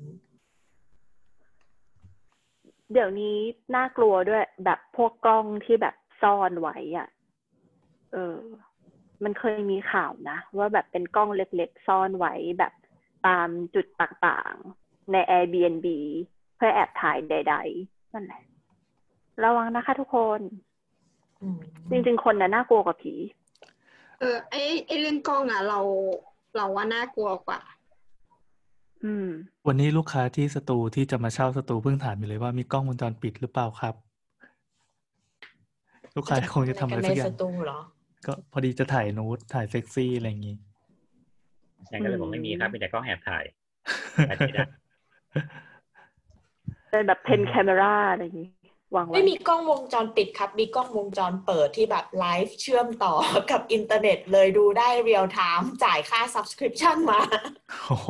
เดี๋ยวนี้น่ากลัวด้วยแบบพวกกล้องที่แบบซ่อนไว้อ่ะเออมันเคยมีข่าวนะว่าแบบเป็นกล้องเล็กๆซ่อนไว้แบบตามจุดต่างๆใน Airbnb เพื่อแอบถ่ายใดๆนั่นแหละระวังนะคะทุกคนจริงๆคนน่ะน่ากลัวกว่าผีเออไอไอเรื่องกล้องอ่ะเราเราว่าน่ากลัวกว่าอืมวันนี้ลูกค้าที่สตูที่จะมาเช่าสตูเพิ่งถามอยู่เลยว่ามีกล้องวงจรปิดหรือเปล่าครับลูกค้าคงจะทำอะไรสักอย่างในสตูเหรอก็พอดีจะถ่ายนูดถ่ายเซ็กซี่อะไรอย่างงี้งั้นก็เลยบอกไม่มีครับมีแต่กล้องแอบถ่ายไม่ได้เป็นแบบเพนแคมราอะไรอย่างงี้วางไว้ไม่มีกล้องวงจรปิดครับมีกล้องวงจรเปิดที่แบบไลฟ์เชื่อมต่อกับอินเทอร์เน็ตเลยดูได้เรียลไทม์จ่ายค่า subscription มาโอ้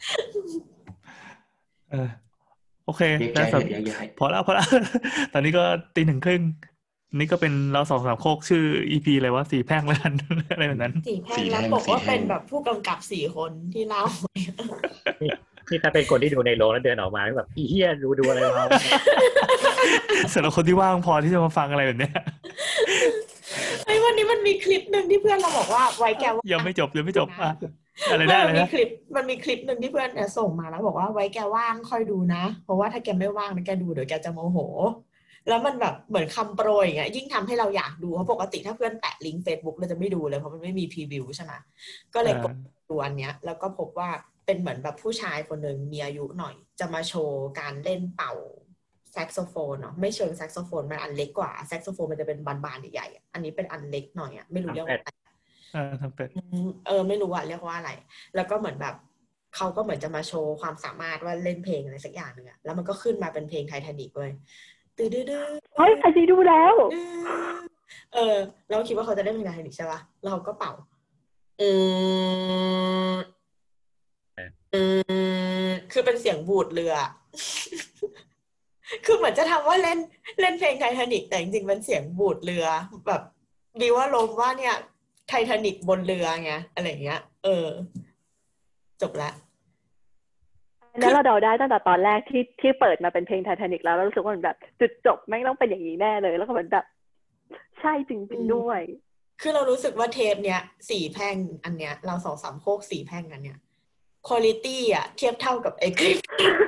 เออโอเคได้สพอแล้วพอแล้วตอนนี้ก็ตีหนึ่งครึ่งนี่ก็เป็นเราสองสามโคกชื่อ อี พี อะไรวะสี่แพร่งแล้วกันอะไรแบบนั้นสี่แพร่งแล้วบอกว่าเป็นแบบผู้กำกับสี่คนที่เล่านี่ถ้าเป็นคนที่ดูในโรงแล้วเดินออกมาแบบอีเหี้ยดูดูอะไรมาสำหรับคนที่ว่างพอที่จะมาฟังอะไรแบบเนี้ยไอ้วันนี้มันมีคลิปนึงที่เพื่อนเราบอกว่าไว้แกยังไม่จบยังไม่จบอ่ะอะไรได้เลยนะมีคลิปมันมีคลิปนึงที่เพื่อนส่งมาแล้วบอกว่าไว้แกว่างค่อยดูนะเพราะว่าถ้าแกไม่ว่างนะแกดูเดี๋ยวแกจะโมโหแล้วมันแบบเหมือนคำโปรยอย่างเงี้ยยิ่งทำให้เราอยากดูเพราะปกติถ้าเพื่อนแปะลิงก์ Facebook เราจะไม่ดูเลยเพราะมันไม่มีพรีวิวใช่ไหมก็เลยกดดูอันเนี้ยแล้วก็พบว่าเป็นเหมือนแบบผู้ชายคนหนึ่งมีอายุหน่อยจะมาโชว์การเล่นเป่าแซกโซโฟนเนาะไม่เชิงแซกโซโฟนมันอันเล็กกว่าแซกโซโฟนมันจะเป็นบานๆใหญ่ๆอันนี้เป็นอันเล็กหน่อยอ่ะไม่รู้เรียกว่าอะไรเออทำเป็ดเออไม่รู้อ่ะเรียกว่าอะไรแล้วก็เหมือนแบบเขาก็เหมือนจะมาโชว์ความสามารถว่าเล่นเพลงอะไรสักอย่างนึงอ่ะแล้วมันก็ขึ้นมาเป็นเพลงไททานิกเลยตื้อดื้อดื้อเฮ้ยอันนี้ดูแล้วเออเราคิดว่าเขาจะเล่นเพลงไททานิกใช่ป่ะแล้วเขาก็เป่าอืมอืมคือเป็นเสียงบูดเรือคือเหมือนจะทำว่าเล่นเล่นเพลงไททานิกแต่จริงๆเป็นเสียงบูดเรือแบบดีว่าลมว่าเนี่ยไททานิกบนเรือไงอะไรเงี้ยเออจบแล้วแล้วเราเดาได้ตั้งแต่ตอนแรกที่ที่เปิดมาเป็นเพลงไททานิกแล้วเรารู้สึกว่ามันแบบจุดจบแม่งต้องเป็นอย่างนี้แน่เลยแล้วก็เหมือนแบบใช่จริงๆด้วยคือเรารู้สึกว่าเทปเนี้ยสี่แพร่งอันเนี้ยเราสองสามโคกสี่แพร่งอันเนี้ยคุณภาพอ่ะเทียบเท่ากับไอ้คลิป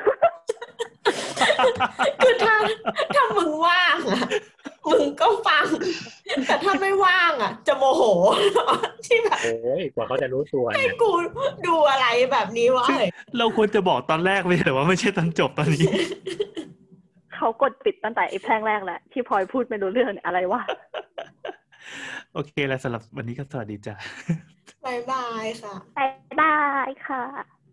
คือถ้าถ้ามึงว่างอ่ะมึงก็ฟังแต่ถ้าไม่ว่างอ่ะจะโมโหที่แบบโอ้ยกว่าเขาจะรู้ตัวให้กูดูอะไรแบบนี้วะเราควรจะบอกตอนแรกเลยแต่ว่าไม่ใช่ตอนจบตอนนี้เขากดปิดตั้งแต่ไอ้แพร่งแรกแหละที่พลอยพูดไม่รู้เรื่องอะไรวะโอเคแล้วสำหรับวันนี้ก็สวัสดีจ้ะบ๊ายบายค่ะบ๊ายบายค่ะ